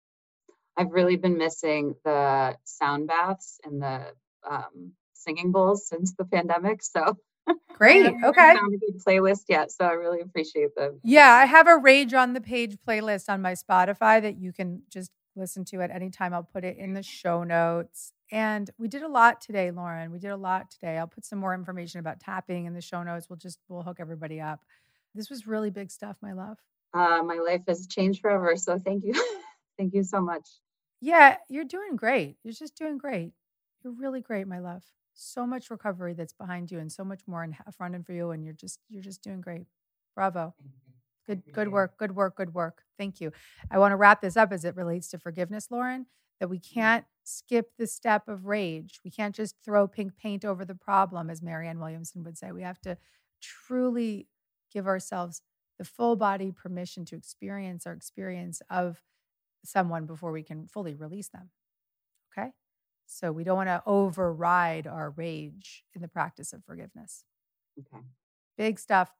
I've really been missing the sound baths and the singing bowls since the pandemic. So great. Okay. I found a good playlist yet, so I really appreciate them. Yeah, I have a Rage on the Page playlist on my Spotify that you can just listen to at any time. I'll put it in the show notes. And we did a lot today, Lauren. We did a lot today. I'll put some more information about tapping in the show notes. We'll hook everybody up. This was really big stuff, my love. My life has changed forever, so thank you. Thank you so much. Yeah, you're doing great. You're just doing great. You're really great, my love. So much recovery that's behind you and so much more in front of you. And you're just doing great. Bravo. Good work. Thank you. I want to wrap this up as it relates to forgiveness, Lauren, that we can't skip the step of rage. We can't just throw pink paint over the problem, as Marianne Williamson would say. We have to truly give ourselves the full body permission to experience our experience of someone before we can fully release them. Okay? So we don't want to override our rage in the practice of forgiveness. Okay. Big stuff.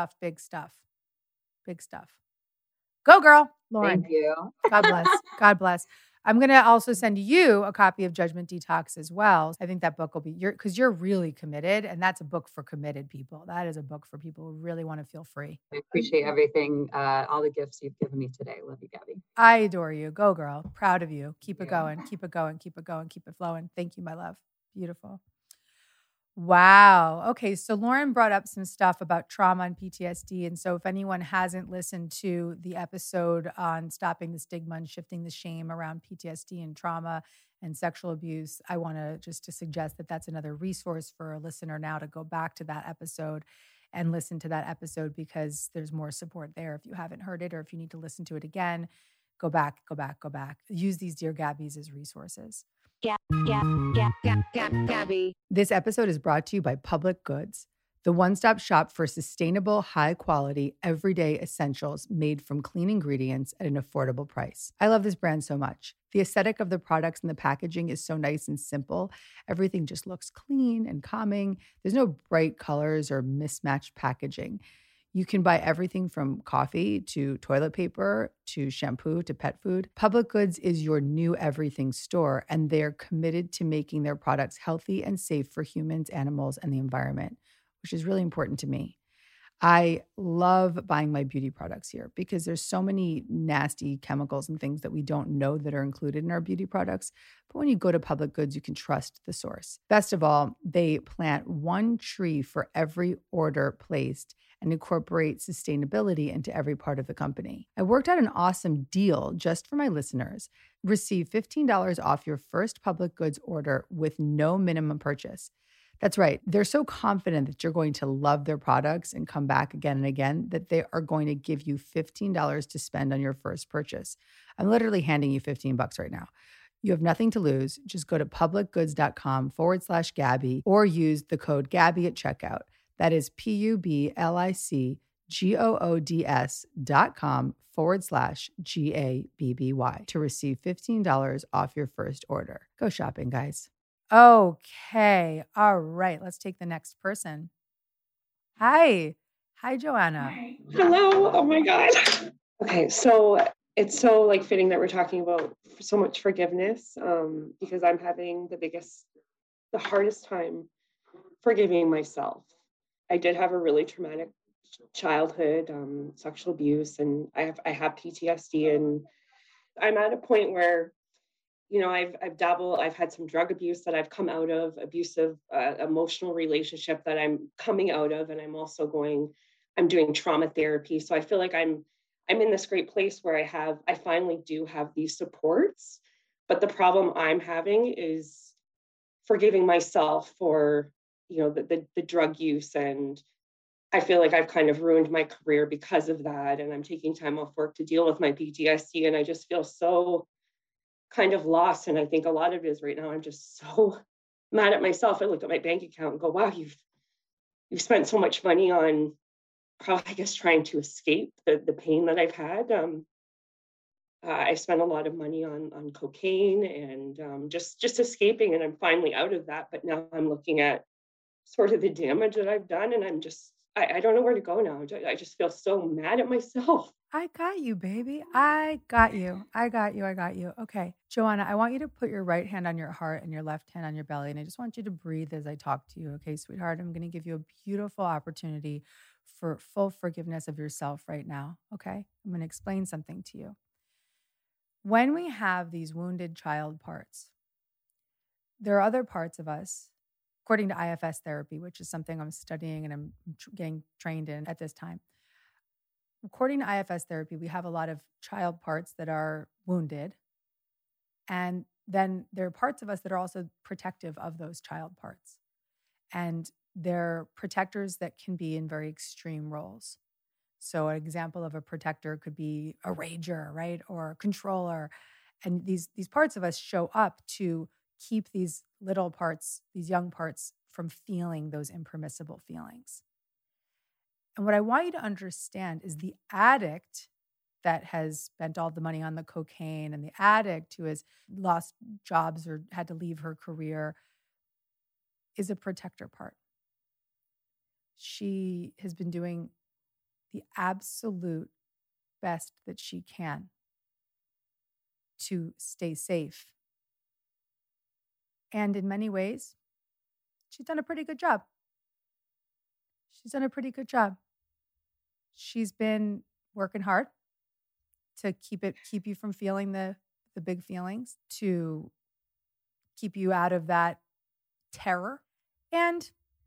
Go, girl. Lauren. Thank you. God bless. I'm going to also send you a copy of Judgment Detox as well. I think that book will be because you're really committed, and that's a book for committed people. That is a book for people who really want to feel free. I appreciate everything, all the gifts you've given me today. Love you, Gabby. I adore you. Go, girl. Proud of you. Keep it going. Keep it flowing. Thank you, my love. Beautiful. Wow. Okay. So Lauren brought up some stuff about trauma and PTSD. And so if anyone hasn't listened to the episode on stopping the stigma and shifting the shame around PTSD and trauma and sexual abuse, I want to suggest that that's another resource for a listener now to go back to that episode and listen to that episode, because there's more support there. If you haven't heard it, or if you need to listen to it again, go back. Use these Dear Gabbies as resources. Gabby. This episode is brought to you by Public Goods, the one-stop shop for sustainable, high-quality, everyday essentials made from clean ingredients at an affordable price. I love this brand so much. The aesthetic of the products and the packaging is so nice and simple. Everything just looks clean and calming. There's no bright colors or mismatched packaging. You can buy everything from coffee to toilet paper to shampoo to pet food. Public Goods is your new everything store, and they're committed to making their products healthy and safe for humans, animals, and the environment, which is really important to me. I love buying my beauty products here because there's so many nasty chemicals and things that we don't know that are included in our beauty products. But when you go to Public Goods, you can trust the source. Best of all, they plant one tree for every order placed and incorporate sustainability into every part of the company. I worked out an awesome deal just for my listeners. Receive $15 off your first Public Goods order with no minimum purchase. That's right. They're so confident that you're going to love their products and come back again and again that they are going to give you $15 to spend on your first purchase. I'm literally handing you $15 right now. You have nothing to lose. Just go to publicgoods.com/Gabby or use the code Gabby at checkout. That is publicgoods.com/GABBY to receive $15 off your first order. Go shopping, guys. Okay. All right. Let's take the next person. Hi, Joanna. Hello. Oh my God. Okay. So it's so fitting that we're talking about so much forgiveness, because I'm having the hardest time forgiving myself. I did have a really traumatic childhood, sexual abuse, and I have PTSD, and I'm at a point where, I've dabbled, I've had some drug abuse that I've come out of, abusive emotional relationship that I'm coming out of. And I'm doing trauma therapy. So I feel like I'm in this great place where I finally do have these supports. But the problem I'm having is forgiving myself for, the drug use. And I feel like I've kind of ruined my career because of that. And I'm taking time off work to deal with my PTSD. And I just feel so kind of lost. And I think a lot of it is right now, I'm just so mad at myself. I look at my bank account and go, wow, you've spent so much money on probably, I guess, trying to escape the pain that I've had. I spent a lot of money on cocaine and just escaping, and I'm finally out of that. But now I'm looking at sort of the damage that I've done, and I don't know where to go now. I just feel so mad at myself. I got you, baby. I got you. Okay. Joanna, I want you to put your right hand on your heart and your left hand on your belly. And I just want you to breathe as I talk to you. Okay, sweetheart? I'm going to give you a beautiful opportunity for full forgiveness of yourself right now. Okay? I'm going to explain something to you. When we have these wounded child parts, there are other parts of us, according to IFS therapy, which is something I'm studying and I'm getting trained in at this time. According to IFS therapy, we have a lot of child parts that are wounded. And then there are parts of us that are also protective of those child parts. And they're protectors that can be in very extreme roles. So an example of a protector could be a rager, right? Or a controller. And these parts of us show up to keep these little parts, these young parts, from feeling those impermissible feelings. And what I want you to understand is the addict that has spent all the money on the cocaine and the addict who has lost jobs or had to leave her career is a protector part. She has been doing the absolute best that she can to stay safe. And in many ways, she's done a pretty good job. She's been working hard to keep you from feeling the big feelings, to keep you out of that terror. And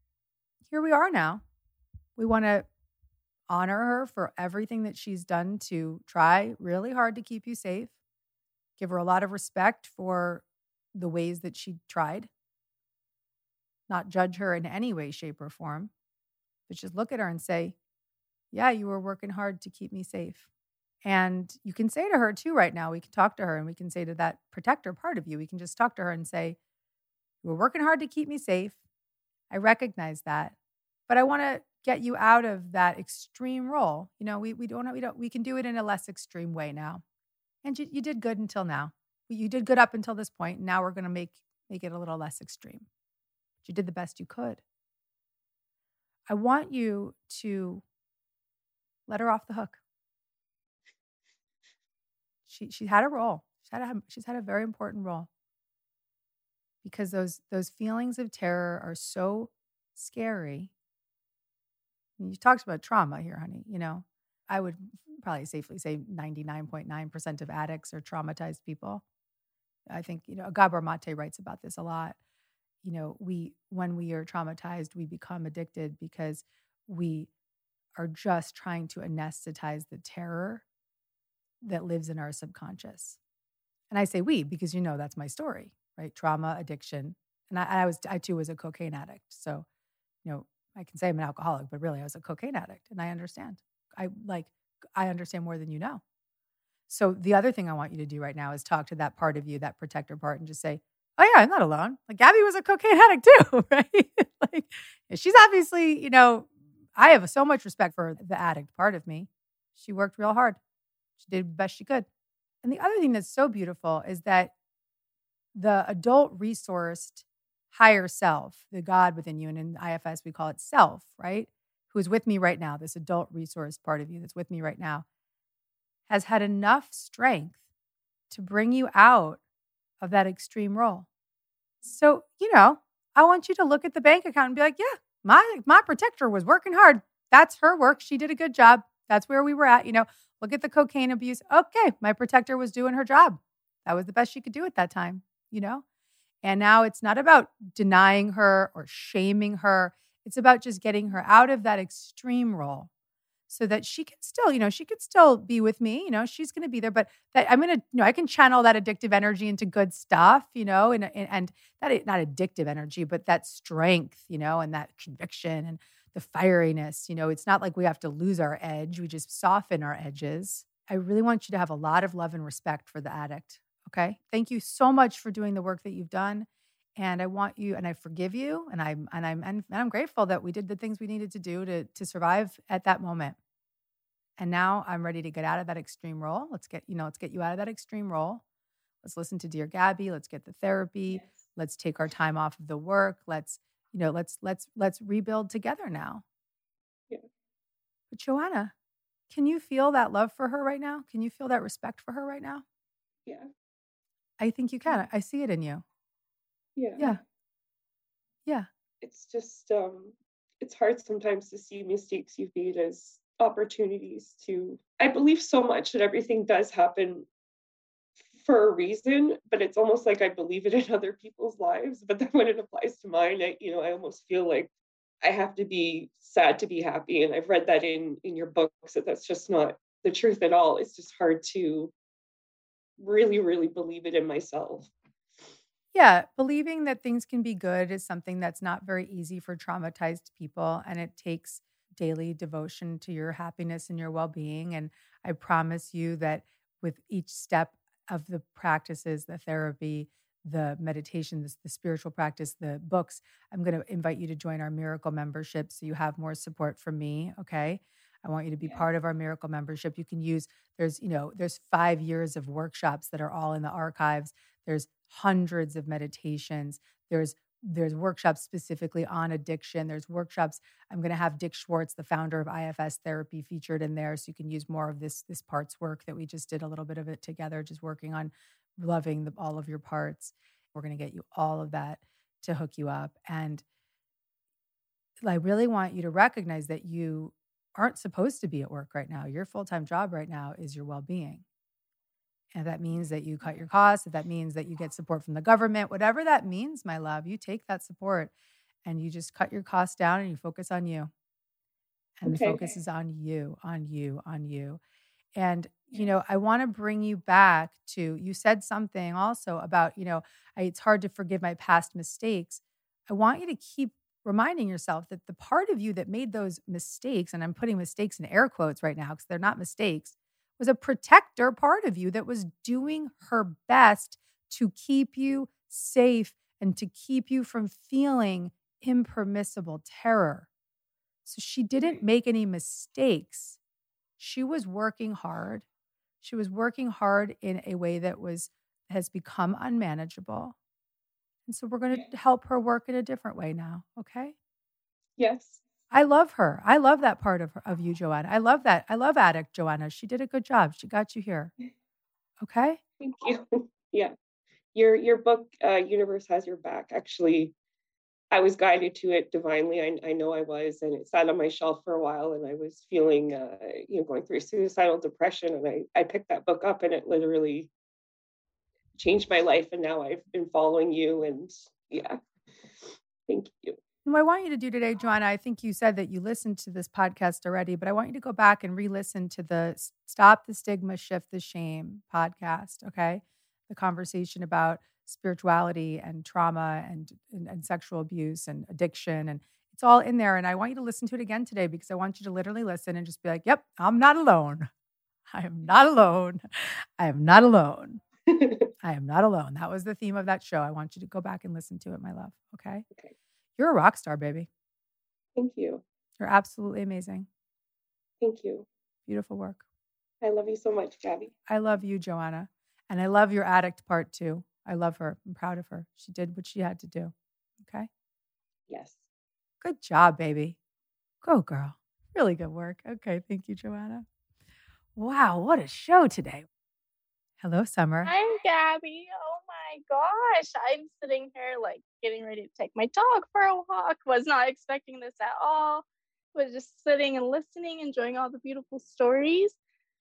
here we are now. We want to honor her for everything that she's done to try really hard to keep you safe. Give her a lot of respect for the ways that she tried. Not judge her in any way, shape, or form, but just look at her and say, yeah, you were working hard to keep me safe. And you can say to her too right now, we can talk to her and we can say to that protector part of you, we can just talk to her and say, you were working hard to keep me safe. I recognize that, but I want to get you out of that extreme role. You know, we can do it in a less extreme way now. And you did good until now. You did good up until this point. And now we're going to make it a little less extreme. But you did the best you could. I want you to let her off the hook. She had a role. She's had a very important role. Because those feelings of terror are so scary. You talked about trauma here, honey. You know, I would probably safely say 99.9% of addicts are traumatized people. I think, you know, Gabor Mate writes about this a lot. You know, when we are traumatized, we become addicted because we are just trying to anesthetize the terror that lives in our subconscious. And I say we because, you know, that's my story, right? Trauma, addiction. And I too was a cocaine addict. So, you know, I can say I'm an alcoholic, but really I was a cocaine addict and I understand. I understand more than you know. So the other thing I want you to do right now is talk to that part of you, that protector part, and just say, oh yeah, I'm not alone. Like Gabby was a cocaine addict too, right? Like she's obviously, you know, I have so much respect for the addict part of me. She worked real hard. She did the best she could. And the other thing that's so beautiful is that the adult resourced higher self, the God within you, and in IFS we call it self, right? Who is with me right now, this adult resource part of you that's with me right now, has had enough strength to bring you out of that extreme role. So, you know, I want you to look at the bank account and be like, yeah, my protector was working hard. That's her work. She did a good job. That's where we were at. You know, look at the cocaine abuse. Okay, my protector was doing her job. That was the best she could do at that time, you know? And now it's not about denying her or shaming her. It's about just getting her out of that extreme role so that she can still, you know, she could still be with me. You know, she's going to be there, but that I'm going to, you know, I can channel that addictive energy into good stuff, you know, and that not addictive energy, but that strength, you know, and that conviction and the fieriness. You know, it's not like we have to lose our edge. We just soften our edges. I really want you to have a lot of love and respect for the addict. Okay. Thank you so much for doing the work that you've done. And I want you, and I forgive you. And I'm grateful that we did the things we needed to do to survive at that moment. And now I'm ready to get out of that extreme role. Let's get you out of that extreme role. Let's listen to Dear Gabby. Let's get the therapy. Yes. Let's take our time off of the work. Let's rebuild together now. Yeah. But Joanna, can you feel that love for her right now? Can you feel that respect for her right now? Yeah. I think you can. I see it in you. Yeah. Yeah. Yeah. It's just, it's hard sometimes to see mistakes you've made as opportunities to, I believe so much that everything does happen for a reason, but it's almost like I believe it in other people's lives. But then when it applies to mine, I almost feel like I have to be sad to be happy. And I've read that in your books that's just not the truth at all. It's just hard to really, really believe it in myself. Yeah, believing that things can be good is something that's not very easy for traumatized people, and it takes daily devotion to your happiness and your well-being. And I promise you that with each step of the practices, the therapy, the meditation, the spiritual practice, the books, I'm going to invite you to join our Miracle membership so you have more support from me, okay? I want you to be part of our Miracle membership. You can use, there's 5 years of workshops that are all in the archives. There's hundreds of meditations. There's workshops specifically on addiction. There's workshops. I'm going to have Dick Schwartz, the founder of IFS Therapy, featured in there. So you can use more of this parts work that we just did a little bit of it together, just working on loving all of your parts. We're going to get you all of that to hook you up. And I really want you to recognize that you aren't supposed to be at work right now. Your full-time job right now is your well-being. And that means that you cut your costs. That means that you get support from the government. Whatever that means, my love, you take that support and you just cut your costs down and you focus on you. And the Okay. focus is on you, on you, on you. And, I want to bring you back to, you said something also about, it's hard to forgive my past mistakes. I want you to keep reminding yourself that the part of you that made those mistakes, and I'm putting mistakes in air quotes right now because they're not mistakes, was a protector part of you that was doing her best to keep you safe and to keep you from feeling impermissible terror. So she didn't make any mistakes. She was working hard. She was working hard in a way that has become unmanageable. And so we're going to help her work in a different way now, okay? Yes. I love her. I love that part of you, Joanna. I love that. I love Addict Joanna. She did a good job. She got you here. Okay? Thank you. Yeah. Your book, Universe Has Your Back, actually, I was guided to it divinely. I know I was, and it sat on my shelf for a while, and I was feeling, going through suicidal depression, and I picked that book up, and it literally changed my life. And now I've been following you, and yeah, thank you. And what I want you to do today, Joanna, I think you said that you listened to this podcast already, but I want you to go back and re-listen to the Stop the Stigma, Shift the Shame podcast, okay? The conversation about spirituality and trauma and sexual abuse and addiction. And it's all in there. And I want you to listen to it again today because I want you to literally listen and just be like, yep, I'm not alone. I am not alone. I am not alone. I am not alone. That was the theme of that show. I want you to go back and listen to it, my love. Okay? Okay. You're a rock star, baby. Thank you. You're absolutely amazing. Thank you. Beautiful work. I love you so much, Gabby. I love you, Joanna. And I love your addict part too. I love her. I'm proud of her. She did what she had to do. Okay? Yes. Good job, baby. Go, girl. Really good work. Okay. Thank you, Joanna. Wow. What a show today. Hello, Summer. Hi, Gabby. Oh my gosh. I'm sitting here getting ready to take my dog for a walk. Was not expecting this at all. Was just sitting and listening, enjoying all the beautiful stories.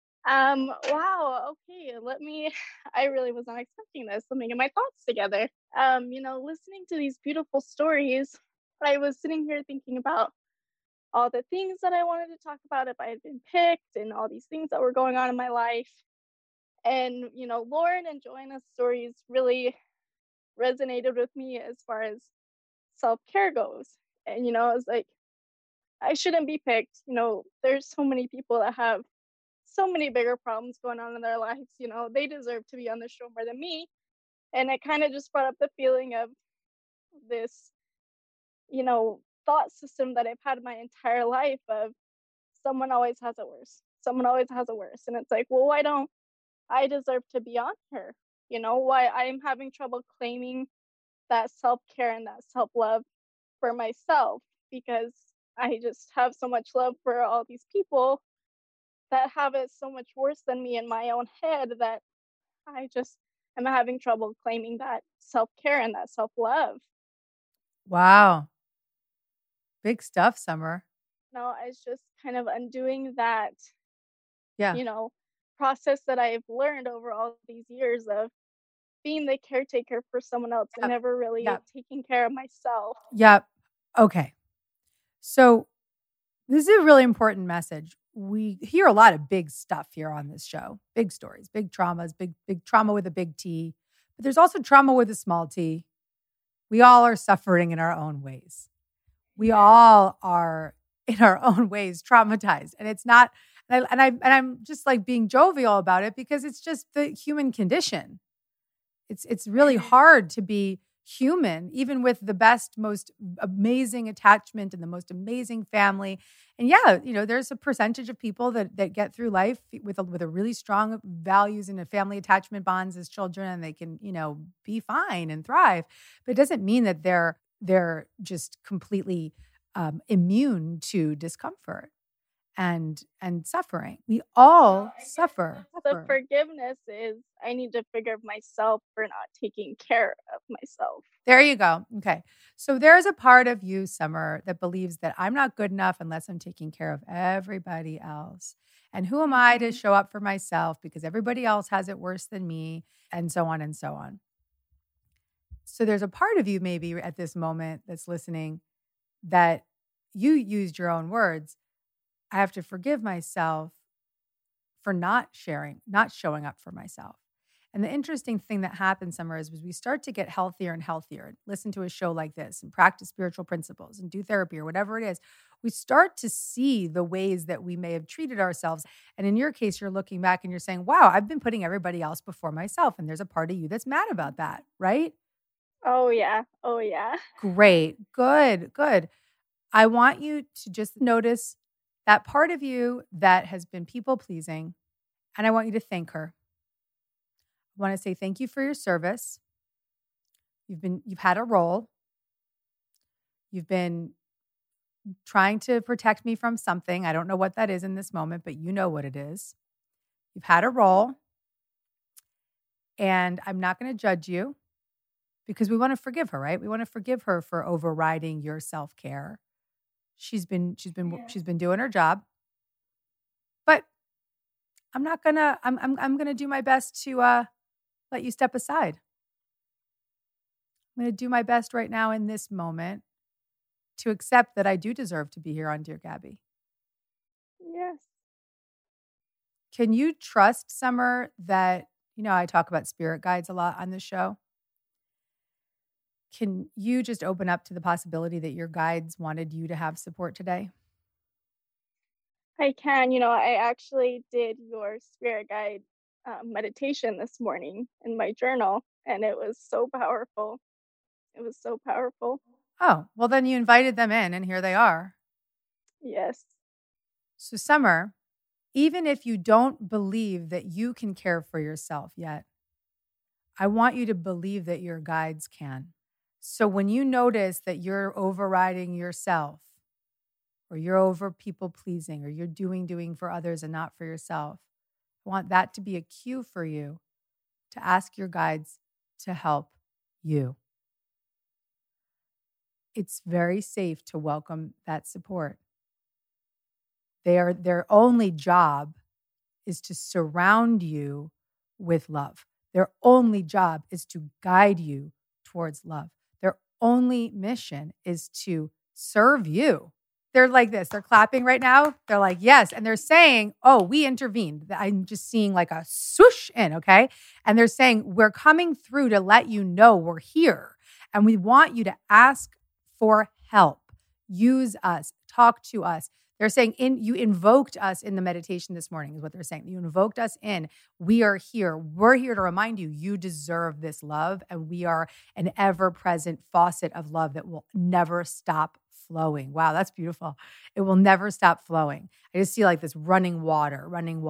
Wow. Okay. I really was not expecting this. Let me get my thoughts together. Listening to these beautiful stories, I was sitting here thinking about all the things that I wanted to talk about if I had been picked and all these things that were going on in my life. And, Lauren and Joanna's stories really resonated with me as far as self-care goes. And, I was like, I shouldn't be picked. There's so many people that have so many bigger problems going on in their lives. They deserve to be on the show more than me. And it kind of just brought up the feeling of this, thought system that I've had my entire life of someone always has it worse. Someone always has it worse. And it's like, well, why don't I deserve to be on here? Why I'm having trouble claiming that self-care and that self-love for myself, because I just have so much love for all these people that have it so much worse than me in my own head that I just am having trouble claiming that self-care and that self-love. Wow. Big stuff, Summer. No, it's just kind of undoing that, Yeah. process that I've learned over all these years of being the caretaker for someone else and never really taking care of myself. Yep. Okay. So this is a really important message. We hear a lot of big stuff here on this show. Big stories, big traumas, big trauma with a big T. But there's also trauma with a small t. We all are suffering in our own ways. We all are in our own ways traumatized. And it's not, and I'm just being jovial about it because it's just the human condition. It's really hard to be human, even with the best, most amazing attachment and the most amazing family. And yeah, there's a percentage of people that get through life with a really strong values and a family attachment bonds as children, and they can, be fine and thrive. But it doesn't mean that they're just completely immune to discomfort and suffering. We all suffer. The forgiveness is I need to forgive myself for not taking care of myself. There you go. Okay. So there's a part of you, Summer, that believes that I'm not good enough unless I'm taking care of everybody else. And who am I to show up for myself because everybody else has it worse than me, and so on and so on. So there's a part of you maybe at this moment that's listening that you used your own words. I have to forgive myself for not showing up for myself. And the interesting thing that happens, Summer, is we start to get healthier and healthier, listen to a show like this and practice spiritual principles and do therapy or whatever it is. We start to see the ways that we may have treated ourselves. And in your case, you're looking back and you're saying, wow, I've been putting everybody else before myself. And there's a part of you that's mad about that, right? Oh, yeah. Oh, yeah. Great. Good. I want you to just notice that part of you that has been people pleasing. And I want you to thank her. I want to say thank you for your service. You've had a role. You've been trying to protect me from something. I don't know what that is in this moment, but you know what it is. You've had a role. And I'm not going to judge you because we want to forgive her, right? We want to forgive her for overriding your self-care. She's been doing her job. But I'm not going to I'm going to do my best to let you step aside. I'm going to do my best right now in this moment to accept that I do deserve to be here on Dear Gabby. Yes. Can you trust, Summer, that, I talk about spirit guides a lot on this show. Can you just open up to the possibility that your guides wanted you to have support today? I can. I actually did your spirit guide meditation this morning in my journal, and it was so powerful. It was so powerful. Oh, well, then you invited them in, and here they are. Yes. So, Summer, even if you don't believe that you can care for yourself yet, I want you to believe that your guides can. So when you notice that you're overriding yourself, or you're over people pleasing, or you're doing for others and not for yourself, I want that to be a cue for you to ask your guides to help you. It's very safe to welcome that support. Their only job is to surround you with love. Their only job is to guide you towards love. Their only mission is to serve you. They're like this. They're clapping right now. They're like, yes. And they're saying, oh, we intervened. I'm just seeing like a swoosh in, okay? And they're saying, we're coming through to let you know we're here. And we want you to ask for help. Use us. Talk to us. They're saying you invoked us in the meditation this morning is what they're saying. You invoked us in. We are here. We're here to remind you, you deserve this love. And we are an ever-present faucet of love that will never stop flowing. Wow, that's beautiful. It will never stop flowing. I just see like this running water.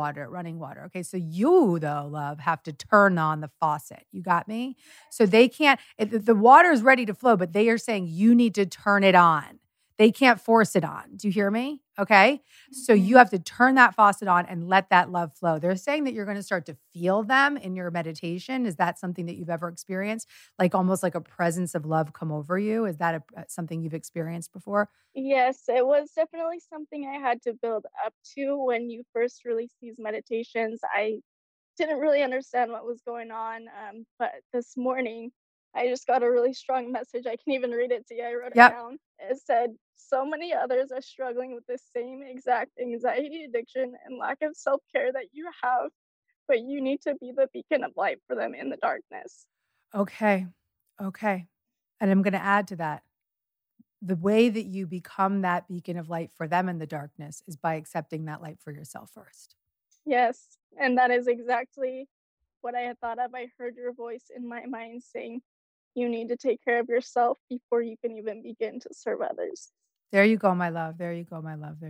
Okay, so you, though, love, have to turn on the faucet. You got me? So they can't, the water is ready to flow, but they are saying you need to turn it on. They can't force it on. Do you hear me? Okay. So you have to turn that faucet on and let that love flow. They're saying that you're going to start to feel them in your meditation. Is that something that you've ever experienced? Like almost like a presence of love come over you? Is that something you've experienced before? Yes, it was definitely something I had to build up to when you first released these meditations. I didn't really understand what was going on. But this morning, I just got a really strong message. I can even read it to you. I wrote it down. It said, so many others are struggling with the same exact anxiety, addiction, and lack of self-care that you have, but you need to be the beacon of light for them in the darkness. Okay. And I'm going to add to that. The way that you become that beacon of light for them in the darkness is by accepting that light for yourself first. Yes. And that is exactly what I had thought of. I heard your voice in my mind saying, you need to take care of yourself before you can even begin to serve others. There you go, my love. There you go.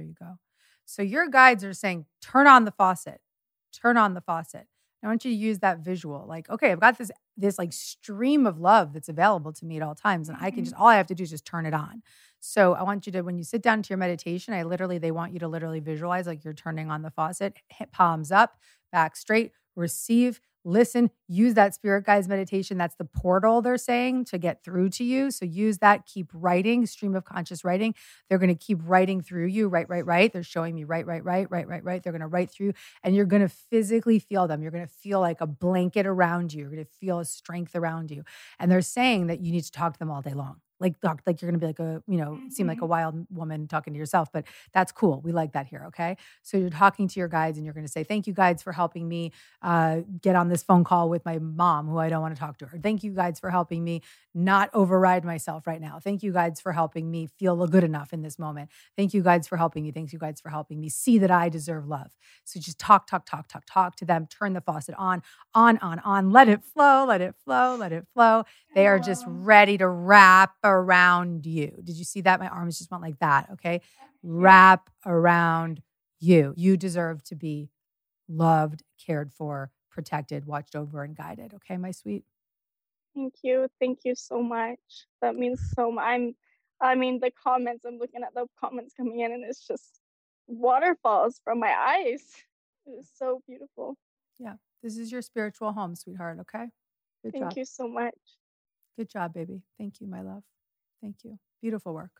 So your guides are saying, turn on the faucet. I want you to use that visual. Like, okay, I've got this like stream of love that's available to me at all times. And I can all I have to do is just turn it on. So I want you to, when you sit down to your meditation, they want you to literally visualize like you're turning on the faucet, palms up, back straight, receive, listen, use that spirit guides meditation. That's the portal they're saying to get through to you. So use that, keep writing, stream of conscious writing. They're going to keep writing through you. Right. They're showing me right. They're going to write through and you're going to physically feel them. You're going to feel like a blanket around you. You're going to feel a strength around you. And they're saying that you need to talk to them all day long. talk like you're going to be like a, seem like a wild woman talking to yourself, but that's cool. We like that here. Okay. So you're talking to your guides and you're going to say, thank you guides for helping me get on this phone call with my mom who I don't want to talk to her. Thank you guides for helping me not override myself right now. Thank you guides for helping me feel good enough in this moment. Thank you guides for helping me. Thank you guides for helping me see that I deserve love. So just talk to them, turn the faucet on, let it flow, let it flow, let it flow. They are just ready to wrap around you. Did you see that? My arms just went like that. Okay. Wrap around you. You deserve to be loved, cared for, protected, watched over, and guided. Okay, my sweet. Thank you. Thank you so much. That means so much. The comments, I'm looking at the comments coming in and it's just waterfalls from my eyes. It is so beautiful. Yeah. This is your spiritual home, sweetheart. Okay. Good job. Thank you so much. Good job, baby. Thank you, my love. Thank you. Beautiful work.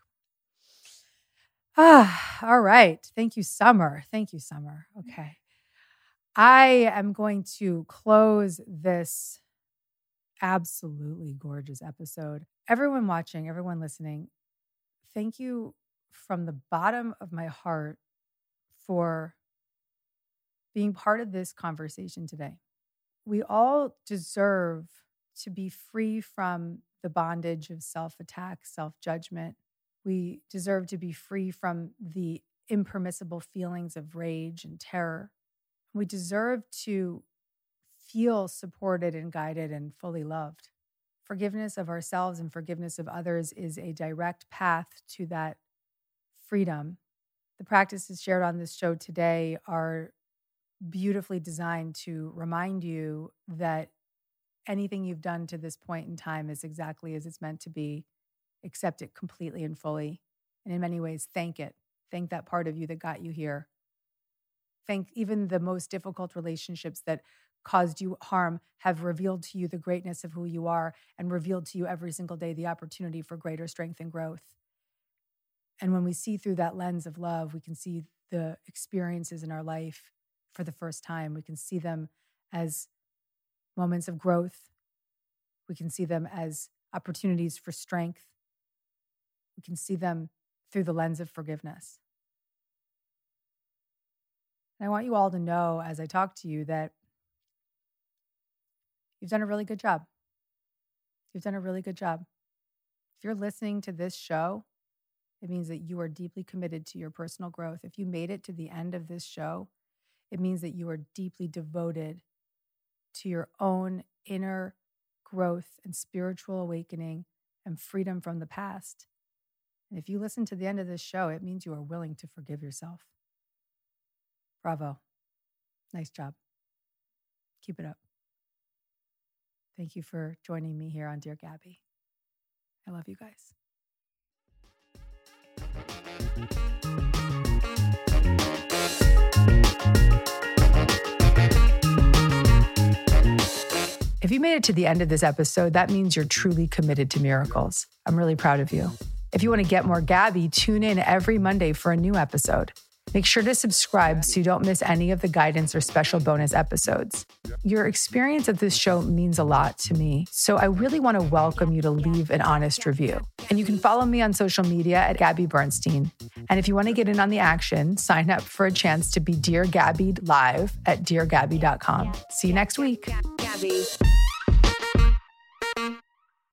All right. Thank you, Summer. Thank you, Summer. Okay. I am going to close this absolutely gorgeous episode. Everyone watching, everyone listening, thank you from the bottom of my heart for being part of this conversation today. We all deserve to be free from the bondage of self-attack, self-judgment. We deserve to be free from the impermissible feelings of rage and terror. We deserve to feel supported and guided and fully loved. Forgiveness of ourselves and forgiveness of others is a direct path to that freedom. The practices shared on this show today are beautifully designed to remind you that anything you've done to this point in time is exactly as it's meant to be. Accept it completely and fully. And in many ways, thank it. Thank that part of you that got you here. Thank even the most difficult relationships that caused you harm have revealed to you the greatness of who you are and revealed to you every single day the opportunity for greater strength and growth. And when we see through that lens of love, we can see the experiences in our life for the first time. We can see them as moments of growth. We can see them as opportunities for strength. We can see them through the lens of forgiveness. And I want you all to know as I talk to you that you've done a really good job. You've done a really good job. If you're listening to this show, it means that you are deeply committed to your personal growth. If you made it to the end of this show, it means that you are deeply devoted to your own inner growth and spiritual awakening and freedom from the past. And if you listen to the end of this show, it means you are willing to forgive yourself. Bravo. Nice job. Keep it up. Thank you for joining me here on Dear Gabby. I love you guys. If you made it to the end of this episode, that means you're truly committed to miracles. I'm really proud of you. If you want to get more Gabby, tune in every Monday for a new episode. Make sure to subscribe so you don't miss any of the guidance or special bonus episodes. Your experience of this show means a lot to me, so I really want to welcome you to leave an honest review. And you can follow me on social media at Gabby Bernstein. And if you want to get in on the action, sign up for a chance to be Dear Gabby live at deargabby.com. See you next week. Gabby.